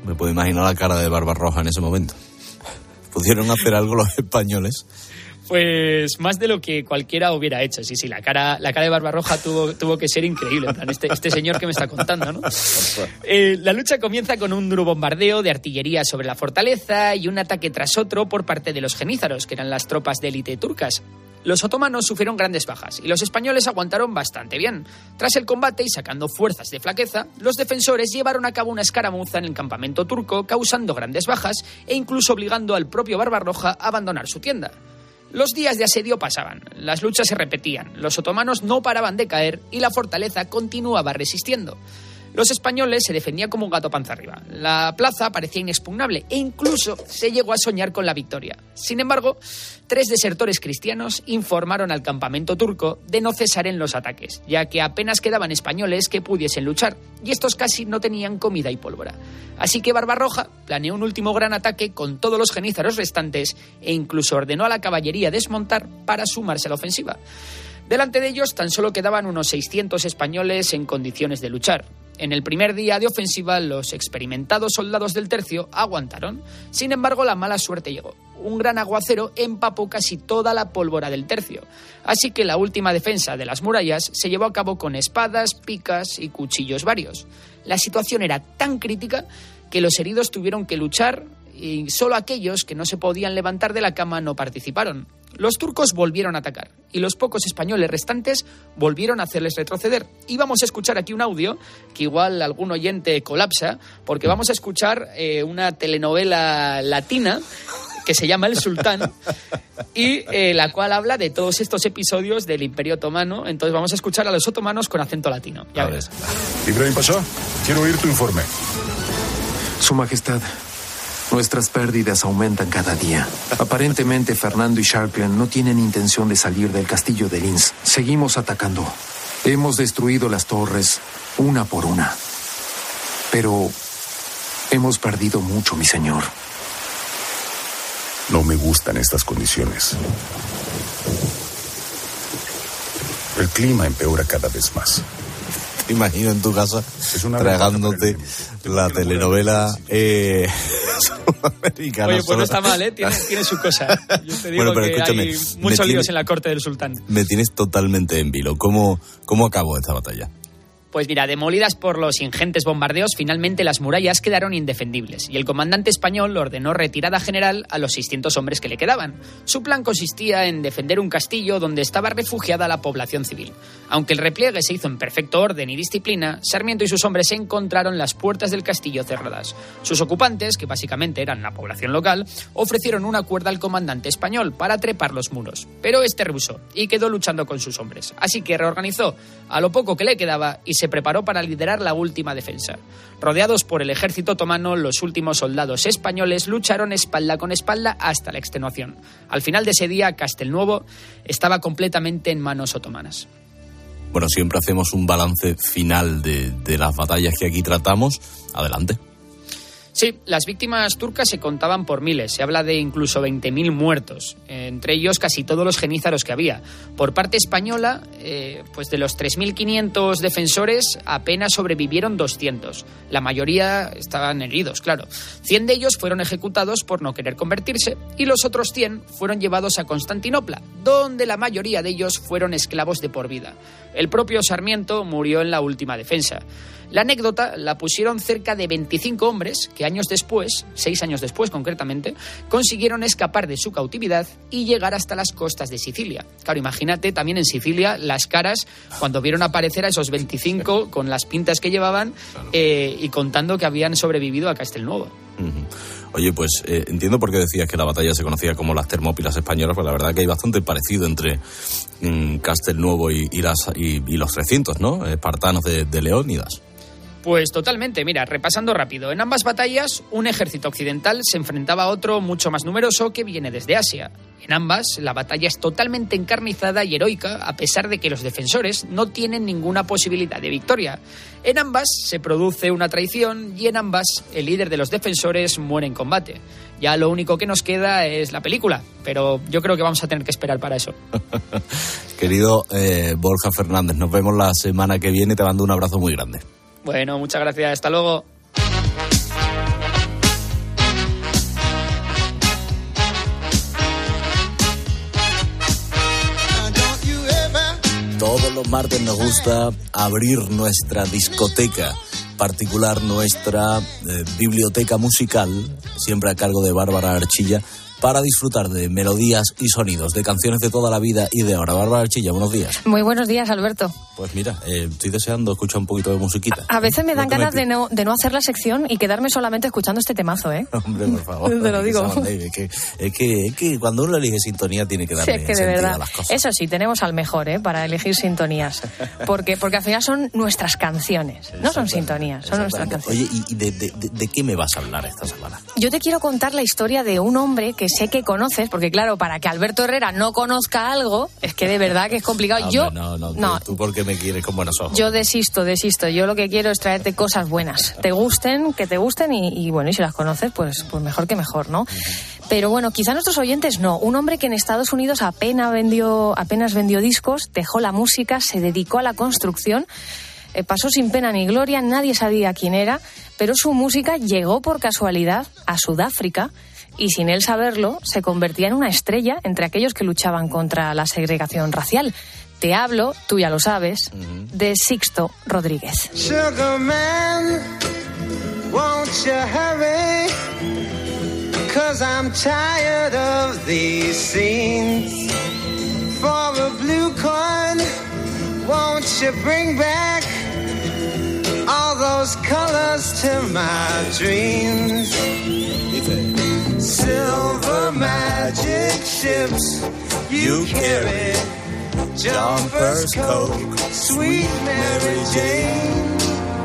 Me puedo imaginar la cara de Barbarroja en ese momento. ¿Pudieron hacer algo los españoles? Pues más de lo que cualquiera hubiera hecho. Sí, sí, la cara, la cara de Barbarroja tuvo, tuvo que ser increíble. En plan, este, este señor que me está contando, ¿no? Eh, la lucha comienza con un duro bombardeo de artillería sobre la fortaleza y un ataque tras otro por parte de los genízaros, que eran las tropas de élite turcas. Los otomanos sufrieron grandes bajas y los españoles aguantaron bastante bien. Tras el combate y sacando fuerzas de flaqueza, los defensores llevaron a cabo una escaramuza en el campamento turco, causando grandes bajas e incluso obligando al propio Barbarroja a abandonar su tienda. Los días de asedio pasaban, las luchas se repetían, los otomanos no paraban de caer y la fortaleza continuaba resistiendo. Los españoles se defendían como un gato panza arriba. La plaza parecía inexpugnable e incluso se llegó a soñar con la victoria. Sin embargo, tres desertores cristianos informaron al campamento turco de no cesar en los ataques, ya que apenas quedaban españoles que pudiesen luchar, y estos casi no tenían comida y pólvora. Así que Barbarroja planeó un último gran ataque con todos los genízaros restantes e incluso ordenó a la caballería desmontar para sumarse a la ofensiva. Delante de ellos tan solo quedaban unos seiscientos españoles en condiciones de luchar. En el primer día de ofensiva, los experimentados soldados del tercio aguantaron. Sin embargo, la mala suerte llegó. Un gran aguacero empapó casi toda la pólvora del tercio. Así que la última defensa de las murallas se llevó a cabo con espadas, picas y cuchillos varios. La situación era tan crítica que los heridos tuvieron que luchar y solo aquellos que no se podían levantar de la cama no participaron. Los turcos volvieron a atacar y los pocos españoles restantes volvieron a hacerles retroceder. Y vamos a escuchar aquí un audio que igual algún oyente colapsa, porque vamos a escuchar eh, una telenovela latina que se llama El Sultán y eh, la cual habla de todos estos episodios del Imperio Otomano. Entonces vamos a escuchar a los otomanos con acento latino. Ya ves. Ibrahim Pasha, quiero oír tu informe. Su Majestad, nuestras pérdidas aumentan cada día. Aparentemente, Fernando y Sharplen no tienen intención de salir del castillo de Linz. Seguimos atacando. Hemos destruido las torres, una por una. Pero hemos perdido mucho, mi señor. No me gustan estas condiciones. El clima empeora cada vez más. Te imagino en tu casa tragándote la telenovela eh, sudamericana. Oye, pues no está mal, ¿eh? Tiene, tiene su cosa. Yo te digo bueno, pero que escúchame, hay muchos líos tienes, en la corte del sultán. Me tienes totalmente en vilo. ¿Cómo, cómo acabó esta batalla? Pues mira, demolidas por los ingentes bombardeos, finalmente las murallas quedaron indefendibles y el comandante español ordenó retirada general a los seiscientos hombres que le quedaban. Su plan consistía en defender un castillo donde estaba refugiada la población civil. Aunque el repliegue se hizo en perfecto orden y disciplina, Sarmiento y sus hombres se encontraron las puertas del castillo cerradas. Sus ocupantes, que básicamente eran la población local, ofrecieron una cuerda al comandante español para trepar los muros, pero este rehusó y quedó luchando con sus hombres. Así que reorganizó a lo poco que le quedaba y se preparó para liderar la última defensa. Rodeados por el ejército otomano, los últimos soldados españoles lucharon espalda con espalda hasta la extenuación. Al final de ese día, Castelnuovo estaba completamente en manos otomanas. Bueno, siempre hacemos un balance final de, de las batallas que aquí tratamos. Adelante. Sí, las víctimas turcas se contaban por miles. Se habla de incluso veinte mil muertos, entre ellos casi todos los genízaros que había. Por parte española, eh, pues de los tres mil quinientos defensores, apenas sobrevivieron doscientos. La mayoría estaban heridos, claro. cien de ellos fueron ejecutados por no querer convertirse y los otros cien fueron llevados a Constantinopla, donde la mayoría de ellos fueron esclavos de por vida. El propio Sarmiento murió en la última defensa. La anécdota la pusieron cerca de veinticinco hombres que años después, seis años después concretamente, consiguieron escapar de su cautividad y llegar hasta las costas de Sicilia. Claro, imagínate también en Sicilia las caras cuando vieron aparecer a esos veinticinco con las pintas que llevaban eh, y contando que habían sobrevivido a Castelnuovo. Uh-huh. Oye, pues eh, entiendo por qué decías que la batalla se conocía como las Termópilas españolas, pero la verdad que hay bastante parecido entre mm, Castelnuovo y, y, las, y, y los trescientos, ¿no? Espartanos de, de Leónidas. Pues totalmente, mira, repasando rápido. En ambas batallas, un ejército occidental se enfrentaba a otro mucho más numeroso que viene desde Asia. En ambas, la batalla es totalmente encarnizada y heroica, a pesar de que los defensores no tienen ninguna posibilidad de victoria. En ambas se produce una traición y en ambas el líder de los defensores muere en combate. Ya lo único que nos queda es la película, pero yo creo que vamos a tener que esperar para eso. Querido eh, Borja Fernández, nos vemos la semana que viene, te mando un abrazo muy grande. Bueno, muchas gracias. Hasta luego. todos los martes nos gusta abrir nuestra discoteca particular, nuestra eh, biblioteca musical, siempre a cargo de Bárbara Archilla, para disfrutar de melodías y sonidos, de canciones de toda la vida y de ahora. Bárbara Archilla, buenos días. Muy buenos días, Alberto. Pues mira, eh, estoy deseando escuchar un poquito de musiquita. A veces me dan no ganas me... de, no, de no hacer la sección y quedarme solamente escuchando este temazo, ¿eh? Hombre, por favor. Te lo digo. Es que, es, que, es que cuando uno elige sintonía tiene que darle sí, es que de sentido verdad. a las cosas. Eso sí, tenemos al mejor, ¿eh? Para elegir sintonías. Porque, porque al final son nuestras canciones. No son sintonías, son nuestras canciones. Oye, ¿y de, de, de, de qué me vas a hablar esta semana? Yo te quiero contar la historia de un hombre que sé que conoces, porque claro, para que Alberto Herrera no conozca algo, es que de verdad que es complicado. Hombre, yo no, no, no, tú porque me quieres con buenos ojos. Yo desisto, desisto. Yo lo que quiero es traerte cosas buenas. Te gusten, que te gusten y, y bueno, y si las conoces, pues, pues mejor que mejor, ¿no? Pero bueno, quizá nuestros oyentes no. Un hombre que en Estados Unidos apenas vendió, apenas vendió discos, dejó la música, se dedicó a la construcción. Eh, pasó sin pena ni gloria, nadie sabía quién era, pero su música llegó por casualidad a Sudáfrica y sin él saberlo se convertía en una estrella entre aquellos que luchaban contra la segregación racial. Te hablo, tú ya lo sabes, uh-huh. de Sixto Rodríguez. Sugar man, won't you hurry? 'Cause I'm tired of these scenes. For a blue coin, won't you bring back all those colors to my dreams? Silver magic ships you carry, jumpers, Coke, sweet Mary Jane.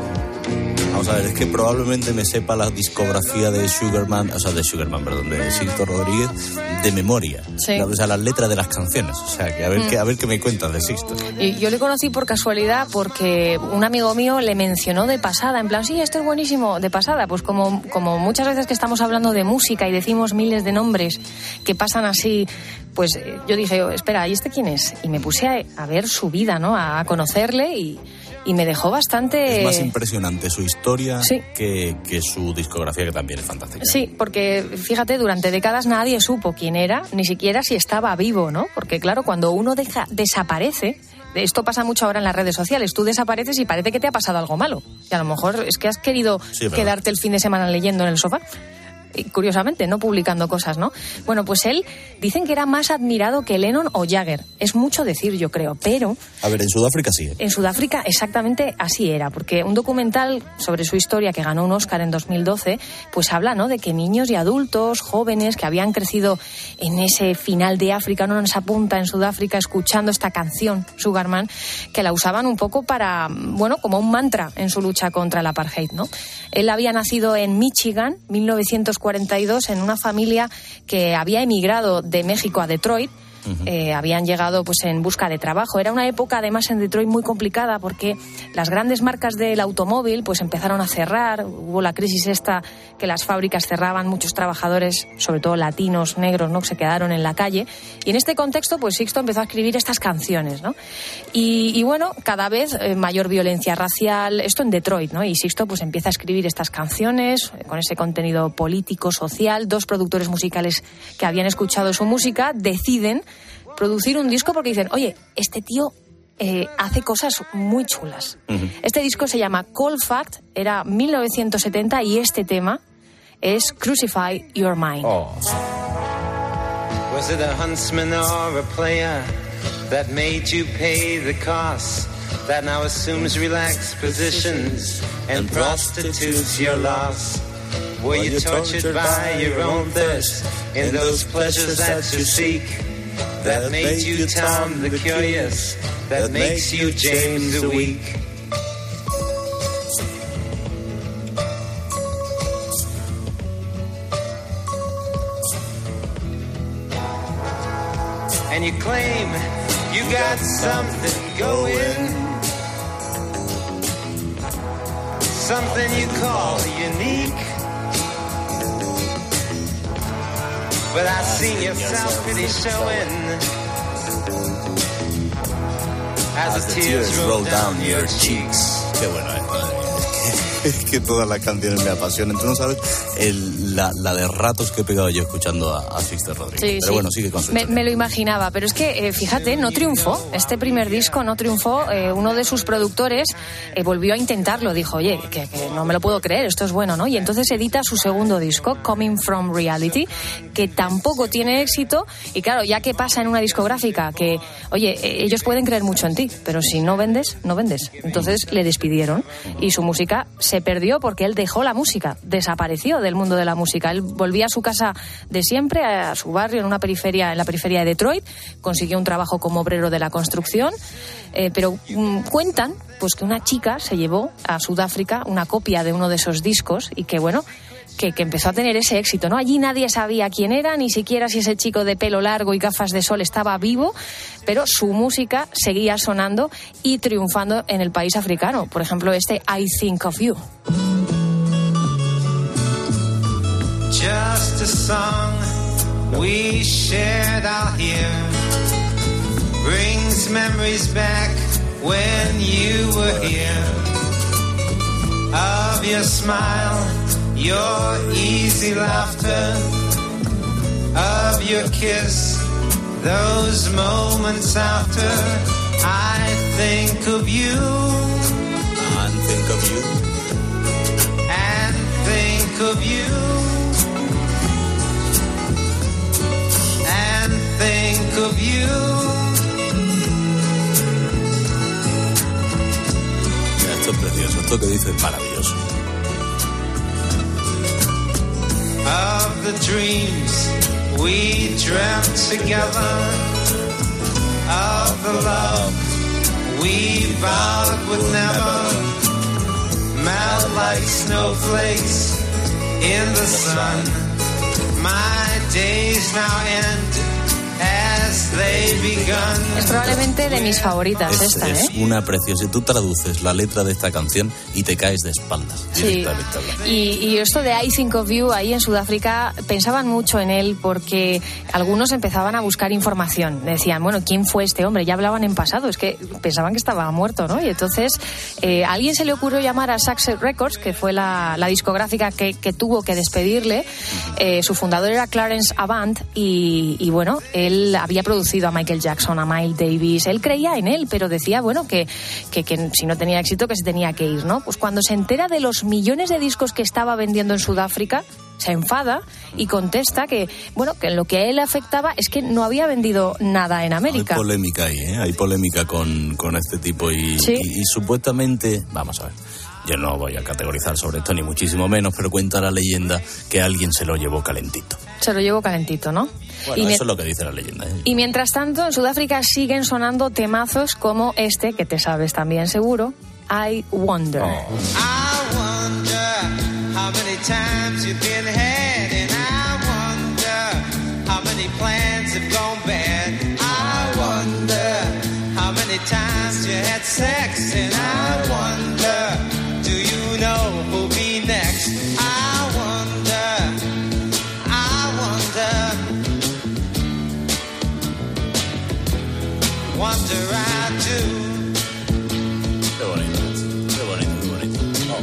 Vamos a ver, es que probablemente me sepa la discografía de Sugarman, o sea, de Sugarman, perdón, de Sixto Rodríguez, de memoria. Sí. O sea, las letras de las canciones. O sea, que a ver, mm. que, a ver qué me cuentas de Sixto. Y yo le conocí por casualidad porque un amigo mío le mencionó de pasada, en plan, sí, esto es buenísimo, de pasada. Pues como, como muchas veces que estamos hablando de música y decimos miles de nombres que pasan así, pues yo dije, oh, espera, ¿y este quién es? Y me puse a, a ver su vida, ¿no? A, a conocerle y... Y me dejó bastante... Es más impresionante su historia sí. que, que su discografía, que también es fantástica. Sí, porque fíjate, durante décadas nadie supo quién era, ni siquiera si estaba vivo, ¿no? Porque claro, cuando uno deja, desaparece, esto pasa mucho ahora en las redes sociales, tú desapareces y parece que te ha pasado algo malo. Y a lo mejor es que has querido sí, quedarte el fin de semana leyendo en el sofá. Y curiosamente, no publicando cosas, ¿no? Bueno, pues él, dicen que era más admirado que Lennon o Jagger. Es mucho decir, yo creo, pero... A ver, en Sudáfrica sí. ¿eh? En Sudáfrica exactamente así era, porque un documental sobre su historia que ganó un Oscar en dos mil doce, pues habla, ¿no?, de que niños y adultos, jóvenes que habían crecido en ese final de África, no en esa punta en Sudáfrica, escuchando esta canción, Sugarman, que la usaban un poco para, bueno, como un mantra en su lucha contra el apartheid, ¿no? Él había nacido en Michigan, mil novecientos cuarenta y dos, en una familia que había emigrado de México a Detroit. Uh-huh. Eh, habían llegado pues en busca de trabajo. Era una época además en Detroit muy complicada porque las grandes marcas del automóvil pues empezaron a cerrar, hubo la crisis esta que las fábricas cerraban, muchos trabajadores, sobre todo latinos, negros, ¿no?, se quedaron en la calle, y en este contexto pues Sixto empezó a escribir estas canciones, ¿no? Y, y bueno, cada vez eh, mayor violencia racial, esto en Detroit, ¿no? Y Sixto pues empieza a escribir estas canciones eh, con ese contenido político, social. Dos productores musicales que habían escuchado su música deciden producir un disco porque dicen, oye, este tío eh, hace cosas muy chulas. Uh-huh. Este disco se llama Cold Fact, era mil novecientos setenta, y este tema es Crucify Your Mind. Oh. Was it a huntsman or a player that made you pay the cost that now assumes relaxed positions and prostitutes your loss? Were you tortured by your own thirst in those pleasures that you seek? That made you Tom the Curious, that makes you James the Weak. And you claim you got something going, something you call unique. But I seen your self-pity showing as the tears roll down your cheeks. Qué bueno, eh, Es que todas las canciones me apasionan. Tú no sabes el, la, la de ratos que he pegado yo escuchando a, a Sixto Rodríguez. Sí, pero sí. bueno, sigue con su me, me lo imaginaba, pero es que, eh, fíjate, no triunfó. Este primer disco no triunfó. Eh, uno de sus productores eh, volvió a intentarlo. Dijo, oye, que, que no me lo puedo creer, esto es bueno, ¿no? Y entonces edita su segundo disco, Coming From Reality, que tampoco tiene éxito. Y claro, ya que pasa en una discográfica que, oye, ellos pueden creer mucho en ti, pero si no vendes, no vendes. Entonces le despidieron y su música se perdió porque él dejó la música, desapareció del mundo de la música. Él volvía a su casa de siempre, a su barrio en una periferia, en la periferia de Detroit, consiguió un trabajo como obrero de la construcción, eh, pero mm, cuentan pues que una chica se llevó a Sudáfrica una copia de uno de esos discos y que bueno, que, que empezó a tener ese éxito, ¿no? Allí nadie sabía quién era, ni siquiera si ese chico de pelo largo y gafas de sol estaba vivo, pero su música seguía sonando y triunfando en el país africano. Por ejemplo, este I Think of You. Just a song we shared out here brings memories back when you were here, of your smile, your easy laughter, of your kiss, those moments after. I think of you and think of you and think of you and think of you. Esto es precioso, esto que dice es maravilloso. Of the dreams we dreamt together, of the love we vowed would never melt like snowflakes in the sun. My days now end as they begun. Es probablemente de mis favoritas es, esta, es ¿eh? una preciosa. Tú traduces la letra de esta canción y te caes de espaldas. Sí. Y, y esto de I Think of You, ahí en Sudáfrica pensaban mucho en él porque algunos empezaban a buscar información. Decían, bueno, ¿quién fue este hombre? Ya hablaban en pasado, es que pensaban que estaba muerto, ¿no? Y entonces eh, a alguien se le ocurrió llamar a Success Records, que fue la, la discográfica que, que tuvo que despedirle. Eh, su fundador era Clarence Avant y, y bueno, él había producido a Michael Jackson, a Miles Davis. Él creía en él, pero decía, bueno, que, que, que si no tenía éxito, que se tenía que ir, ¿no? Pues cuando se entera de los millones de discos que estaba vendiendo en Sudáfrica, se enfada y contesta que, bueno, que lo que a él afectaba es que no había vendido nada en América. Hay polémica ahí, ¿eh? Hay polémica con, con este tipo y, ¿sí? y, y supuestamente, vamos a ver, yo no voy a categorizar sobre esto ni muchísimo menos, pero cuenta la leyenda que alguien se lo llevó calentito. Se lo llevó calentito, ¿no? Bueno, y eso me... es lo que dice la leyenda, ¿eh? Y mientras tanto, en Sudáfrica siguen sonando temazos como este, que te sabes también seguro, I Wonder. Oh. I wonder how many times you've been had, and I wonder how many plans have gone bad. I wonder how many times you had sex, and I wonder, do you know who'll be next? I wonder, I wonder, wonder I do. Qué bonito, qué bonito, qué bonito. Oh.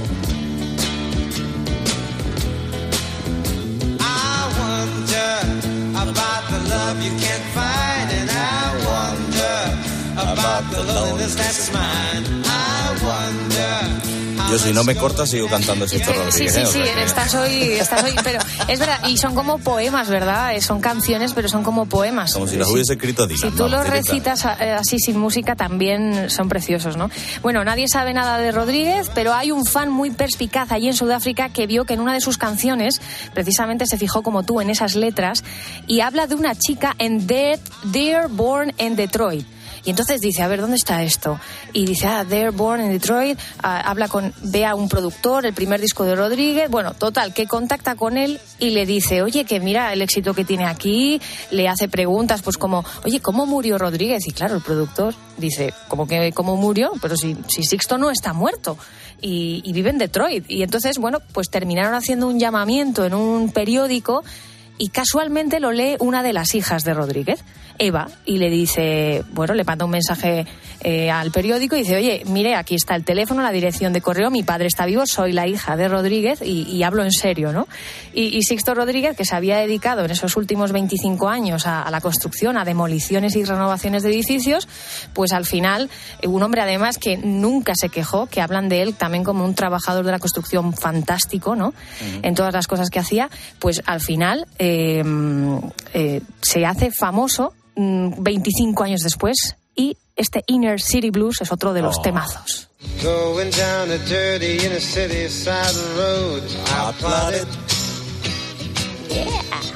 I wonder about the love you can't find, and I wonder about the loneliness that's mine. I wonder. Yo si no me cortas sigo cantando Sixto Rodríguez. Sí, sí, ¿eh? sí, O sea que... estás hoy, estás hoy, pero es verdad, y son como poemas, ¿verdad? Son canciones, pero son como poemas. Como si las hubiese escrito Dylan. Si tú vamos, los recitas así sin música también son preciosos, ¿no? Bueno, nadie sabe nada de Rodríguez, pero hay un fan muy perspicaz allí en Sudáfrica que vio que en una de sus canciones precisamente se fijó como tú en esas letras y habla de una chica en Dead, Dear Born in Detroit. Y entonces dice, a ver, ¿dónde está esto? Y dice, ah, They're Born in Detroit, ah, habla con, ve a un productor, el primer disco de Rodríguez, bueno, total, que contacta con él y le dice, oye, que mira el éxito que tiene aquí, le hace preguntas, pues como, oye, ¿cómo murió Rodríguez? Y claro, el productor dice, ¿cómo que cómo murió? Pero si, si Sixto no está muerto y, y vive en Detroit. Y entonces, bueno, pues terminaron haciendo un llamamiento en un periódico y casualmente lo lee una de las hijas de Rodríguez, Eva, y le dice, bueno, le manda un mensaje eh, al periódico y dice, oye, mire, aquí está el teléfono, la dirección de correo, mi padre está vivo, soy la hija de Rodríguez y, y hablo en serio, ¿no? Y, y Sixto Rodríguez, que se había dedicado en esos últimos veinticinco años a, a la construcción, a demoliciones y renovaciones de edificios, pues al final, un hombre además que nunca se quejó, que hablan de él también como un trabajador de la construcción fantástico, ¿no? Uh-huh. En todas las cosas que hacía, pues al final eh, eh, se hace famoso veinticinco años después, y este Inner City Blues es otro de los oh. temazos. Going down a dirty inner city side road, I plotted. Yeah.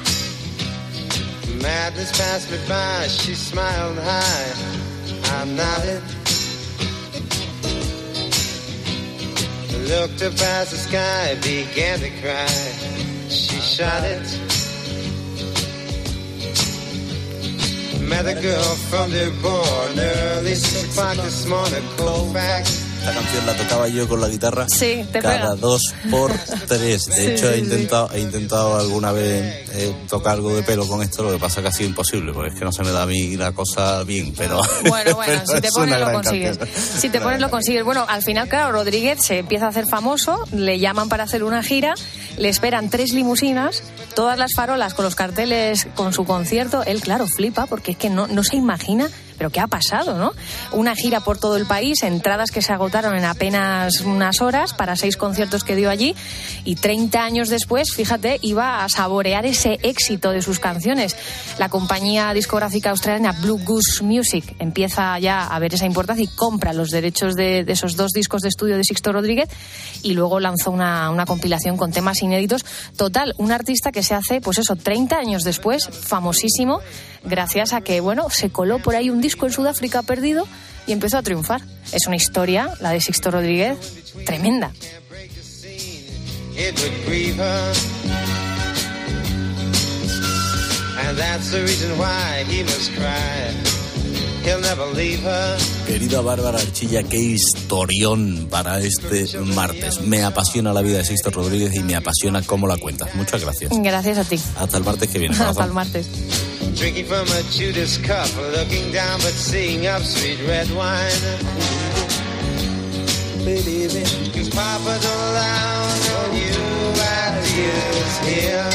Madness passed me by, she smiled high, I nodded. Looked up past the sky, began to cry, she shot it. Met a girl from the born early six o'clock this morning, Colfax. Esta canción la tocaba yo con la guitarra sí, te cada pega. dos por tres. De sí, hecho, he sí, intentado sí. he intentado alguna vez eh, tocar algo de pelo con esto, lo que pasa que ha sido imposible, porque es que no se me da a mí la cosa bien, pero... Bueno, bueno, pero si te pones lo consigues. Canción. Si te pones lo consigues. Bueno, al final, claro, Rodríguez se empieza a hacer famoso, le llaman para hacer una gira, le esperan tres limusinas, todas las farolas con los carteles con su concierto. Él, claro, flipa, porque es que no, no se imagina... ¿Pero qué ha pasado, no? Una gira por todo el país, entradas que se agotaron en apenas unas horas para seis conciertos que dio allí, y treinta años después, fíjate, iba a saborear ese éxito de sus canciones. La compañía discográfica australiana Blue Goose Music empieza ya a ver esa importancia y compra los derechos de, de esos dos discos de estudio de Sixto Rodríguez, y luego lanzó una, una compilación con temas inéditos. Total, un artista que se hace, pues eso, treinta años después, famosísimo, gracias a que, bueno, se coló por ahí un disco en Sudáfrica perdido y empezó a triunfar. Es una historia, la de Sixto Rodríguez, tremenda. Querida Bárbara Archilla, qué historión para este martes. Me apasiona la vida de Sixto Rodríguez y me apasiona cómo la cuentas. Muchas gracias. Gracias a ti. Hasta el martes que viene. Hasta el martes. Drinking from a Judas cup, looking down but seeing up sweet red wine. Believing, cause Papa don't allow no new ideas here.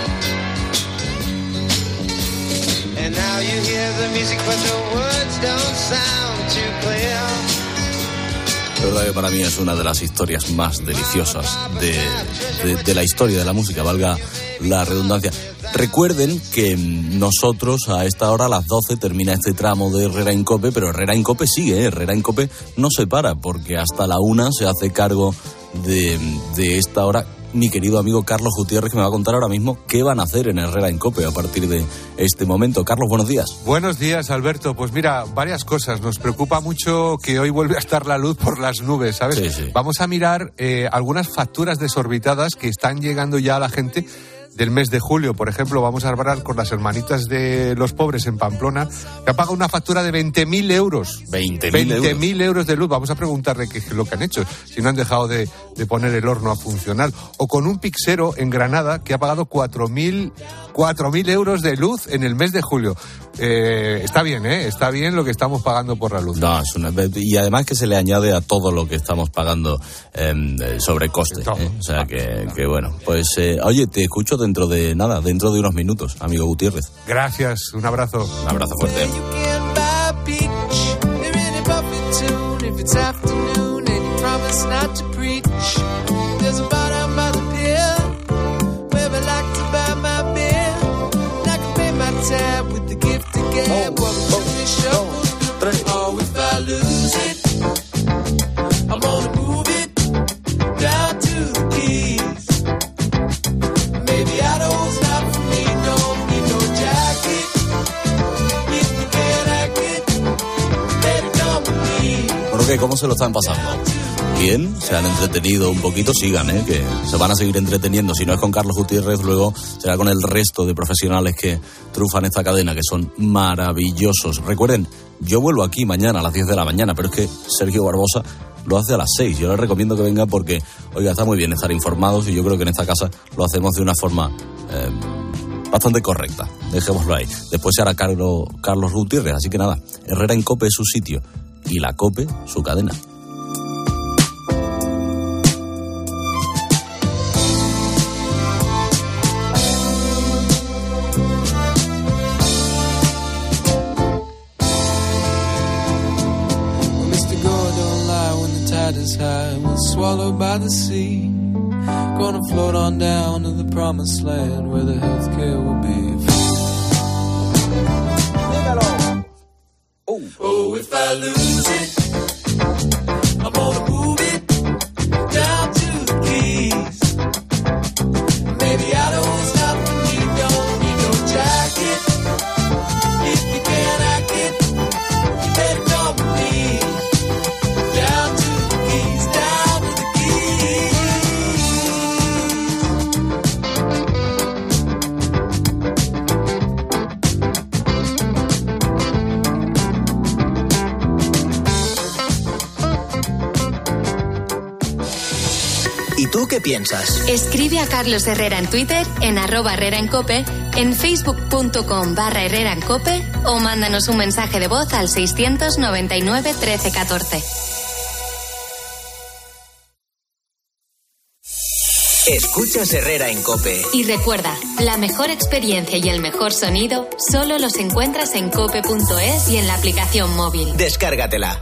And now you hear the music but the words don't sound too clear. La verdad que para mí es una de las historias más deliciosas de, de, de la historia de la música, valga la redundancia. Recuerden que nosotros a esta hora, a las doce, termina este tramo de Herrera en Cope, pero Herrera en Cope sigue, ¿eh? Herrera en Cope no se para, porque hasta la una se hace cargo de, de esta hora mi querido amigo Carlos Gutiérrez, que me va a contar ahora mismo qué van a hacer en Herrera en Cope a partir de este momento. Carlos, buenos días. Buenos días, Alberto. Pues mira, varias cosas. Nos preocupa mucho que hoy vuelve a estar la luz por las nubes, ¿sabes? Sí, sí. Vamos a mirar eh, algunas facturas desorbitadas que están llegando ya a la gente del mes de julio. Por ejemplo, vamos a hablar con las hermanitas de los pobres en Pamplona, que han pagado una factura de veinte mil euros. veinte mil euros. veinte mil euros de luz. Vamos a preguntarle qué es lo que han hecho, si no han dejado de, de poner el horno a funcionar. O con un pixero en Granada que ha pagado cuatro mil euros de luz en el mes de julio. Eh, está bien, ¿eh? Está bien lo que estamos pagando por la luz. No, es una, y además que se le añade a todo lo que estamos pagando eh, sobre coste. ¿eh? O sea que, que bueno, pues eh, oye, te escucho dentro de nada, dentro de unos minutos, amigo Gutiérrez. Gracias, un abrazo. Un abrazo fuerte. ¿Cómo se lo están pasando? Bien, se han entretenido un poquito, sigan, ¿eh? Que se van a seguir entreteniendo. Si no es con Carlos Gutiérrez, luego será con el resto de profesionales que trufan esta cadena, que son maravillosos. Recuerden, yo vuelvo aquí mañana a las diez de la mañana, pero es que Sergio Barbosa lo hace a las seis. Yo les recomiendo que vengan porque, oiga, está muy bien estar informados y yo creo que en esta casa lo hacemos de una forma... Eh, bastante correcta, dejémoslo ahí. Después se hará cargo Carlos Gutiérrez, así que nada, Herrera en COPE es su sitio y la COPE su cadena. Is high, was swallowed by the sea. Gonna float on down to the promised land where the healthcare will be free. Oh, oh, if I lose it, I'm gonna move it down to the Keys. Maybe I don't stop when you don't need no jacket. If you can't hack it, you better come with me. Down to ¿Y tú qué piensas? Escribe a Carlos Herrera en Twitter, en arroba Herrera en Cope, en facebook.com barra Herrera en Cope o mándanos un mensaje de voz al seiscientos noventa y nueve trece catorce. Escuchas Herrera en COPE. Y recuerda, la mejor experiencia y el mejor sonido solo los encuentras en cope punto es y en la aplicación móvil. Descárgatela.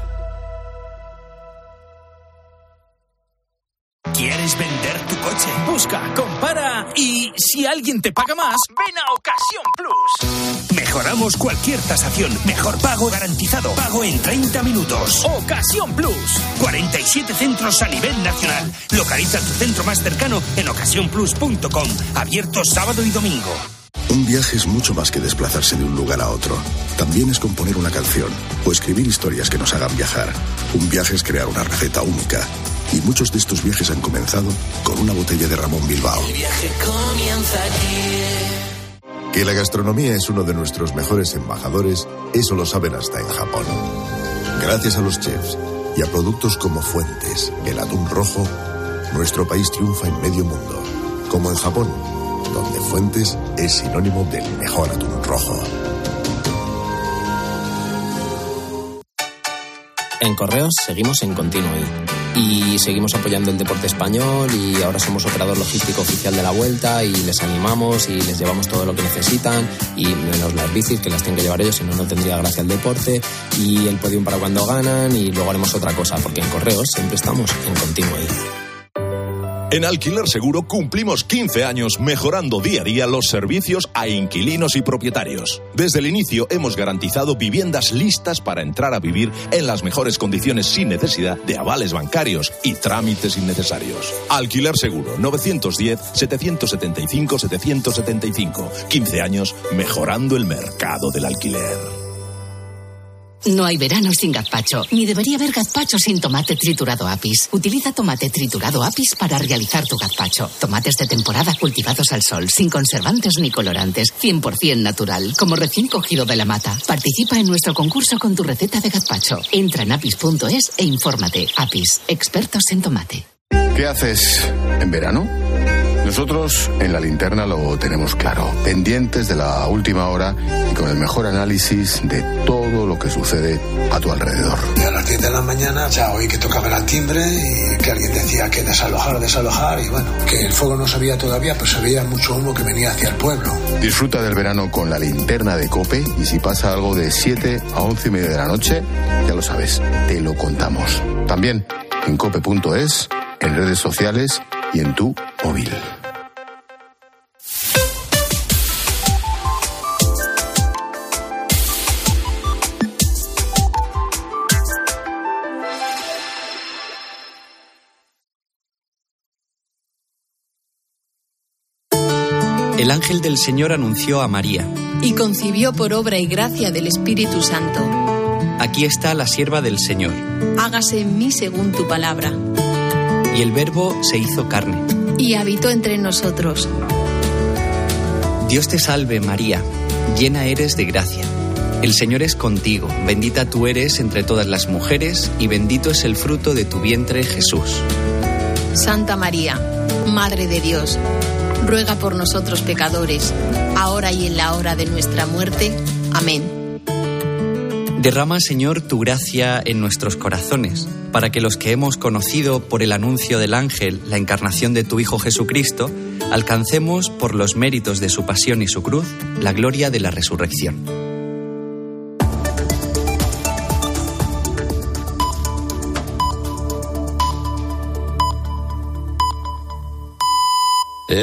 ¿Quieres vender tu coche? Busca, compara y si alguien te paga más, ven a Ocasión Plus. Mejoramos cualquier tasación. Mejor pago garantizado. Pago en treinta minutos. Ocasión Plus. cuarenta y siete centros a nivel nacional. Localiza tu centro más cercano en ocasión plus punto com. Abierto sábado y domingo. Un viaje es mucho más que desplazarse de un lugar a otro. También es componer una canción o escribir historias que nos hagan viajar. Un viaje es crear una receta única. Y muchos de estos viajes han comenzado con una botella de Ramón Bilbao. El viaje comienza aquí. Que la gastronomía es uno de nuestros mejores embajadores, eso lo saben hasta en Japón. Gracias a los chefs y a productos como Fuentes, el atún rojo, nuestro país triunfa en medio mundo. Como en Japón, donde Fuentes es sinónimo del mejor atún rojo. En Correos seguimos en Continuo y seguimos apoyando el deporte español y ahora somos operador logístico oficial de la Vuelta y les animamos y les llevamos todo lo que necesitan y menos las bicis que las tienen que llevar ellos, si no, no tendría gracia el deporte y el podium para cuando ganan y luego haremos otra cosa porque en Correos siempre estamos en Continuo. En Alquiler Seguro cumplimos quince años mejorando día a día los servicios a inquilinos y propietarios. Desde el inicio hemos garantizado viviendas listas para entrar a vivir en las mejores condiciones sin necesidad de avales bancarios y trámites innecesarios. Alquiler Seguro, novecientos diez, setecientos setenta y cinco, setecientos setenta y cinco. quince años mejorando el mercado del alquiler. No hay verano sin gazpacho, ni debería haber gazpacho sin tomate triturado Apis. Utiliza tomate triturado Apis para realizar tu gazpacho. Tomates de temporada cultivados al sol, sin conservantes ni colorantes, cien por ciento natural, como recién cogido de la mata. Participa en nuestro concurso con tu receta de gazpacho. Entra en apis punto es e infórmate. Apis, expertos en tomate. ¿Qué haces en verano? Nosotros en La Linterna lo tenemos claro, pendientes de la última hora y con el mejor análisis de todo lo que sucede a tu alrededor. Y a las diez de la mañana ya oí que tocaban al timbre y que alguien decía que desalojar, desalojar y bueno, que el fuego no se veía todavía, pues se veía mucho humo que venía hacia el pueblo. Disfruta del verano con La Linterna de COPE y si pasa algo de siete a once y media de la noche, ya lo sabes, te lo contamos. También en cope punto es, en redes sociales y en tu móvil. El ángel del Señor anunció a María. Y concibió por obra y gracia del Espíritu Santo. Aquí está la sierva del Señor. Hágase en mí según tu palabra. Y el Verbo se hizo carne. Y habitó entre nosotros. Dios te salve, María, llena eres de gracia. El Señor es contigo, bendita tú eres entre todas las mujeres, y bendito es el fruto de tu vientre, Jesús. Santa María, Madre de Dios, ruega por nosotros pecadores, ahora y en la hora de nuestra muerte. Amén. Derrama, Señor, tu gracia en nuestros corazones, para que los que hemos conocido por el anuncio del ángel la encarnación de tu Hijo Jesucristo, alcancemos, por los méritos de su pasión y su cruz, la gloria de la resurrección.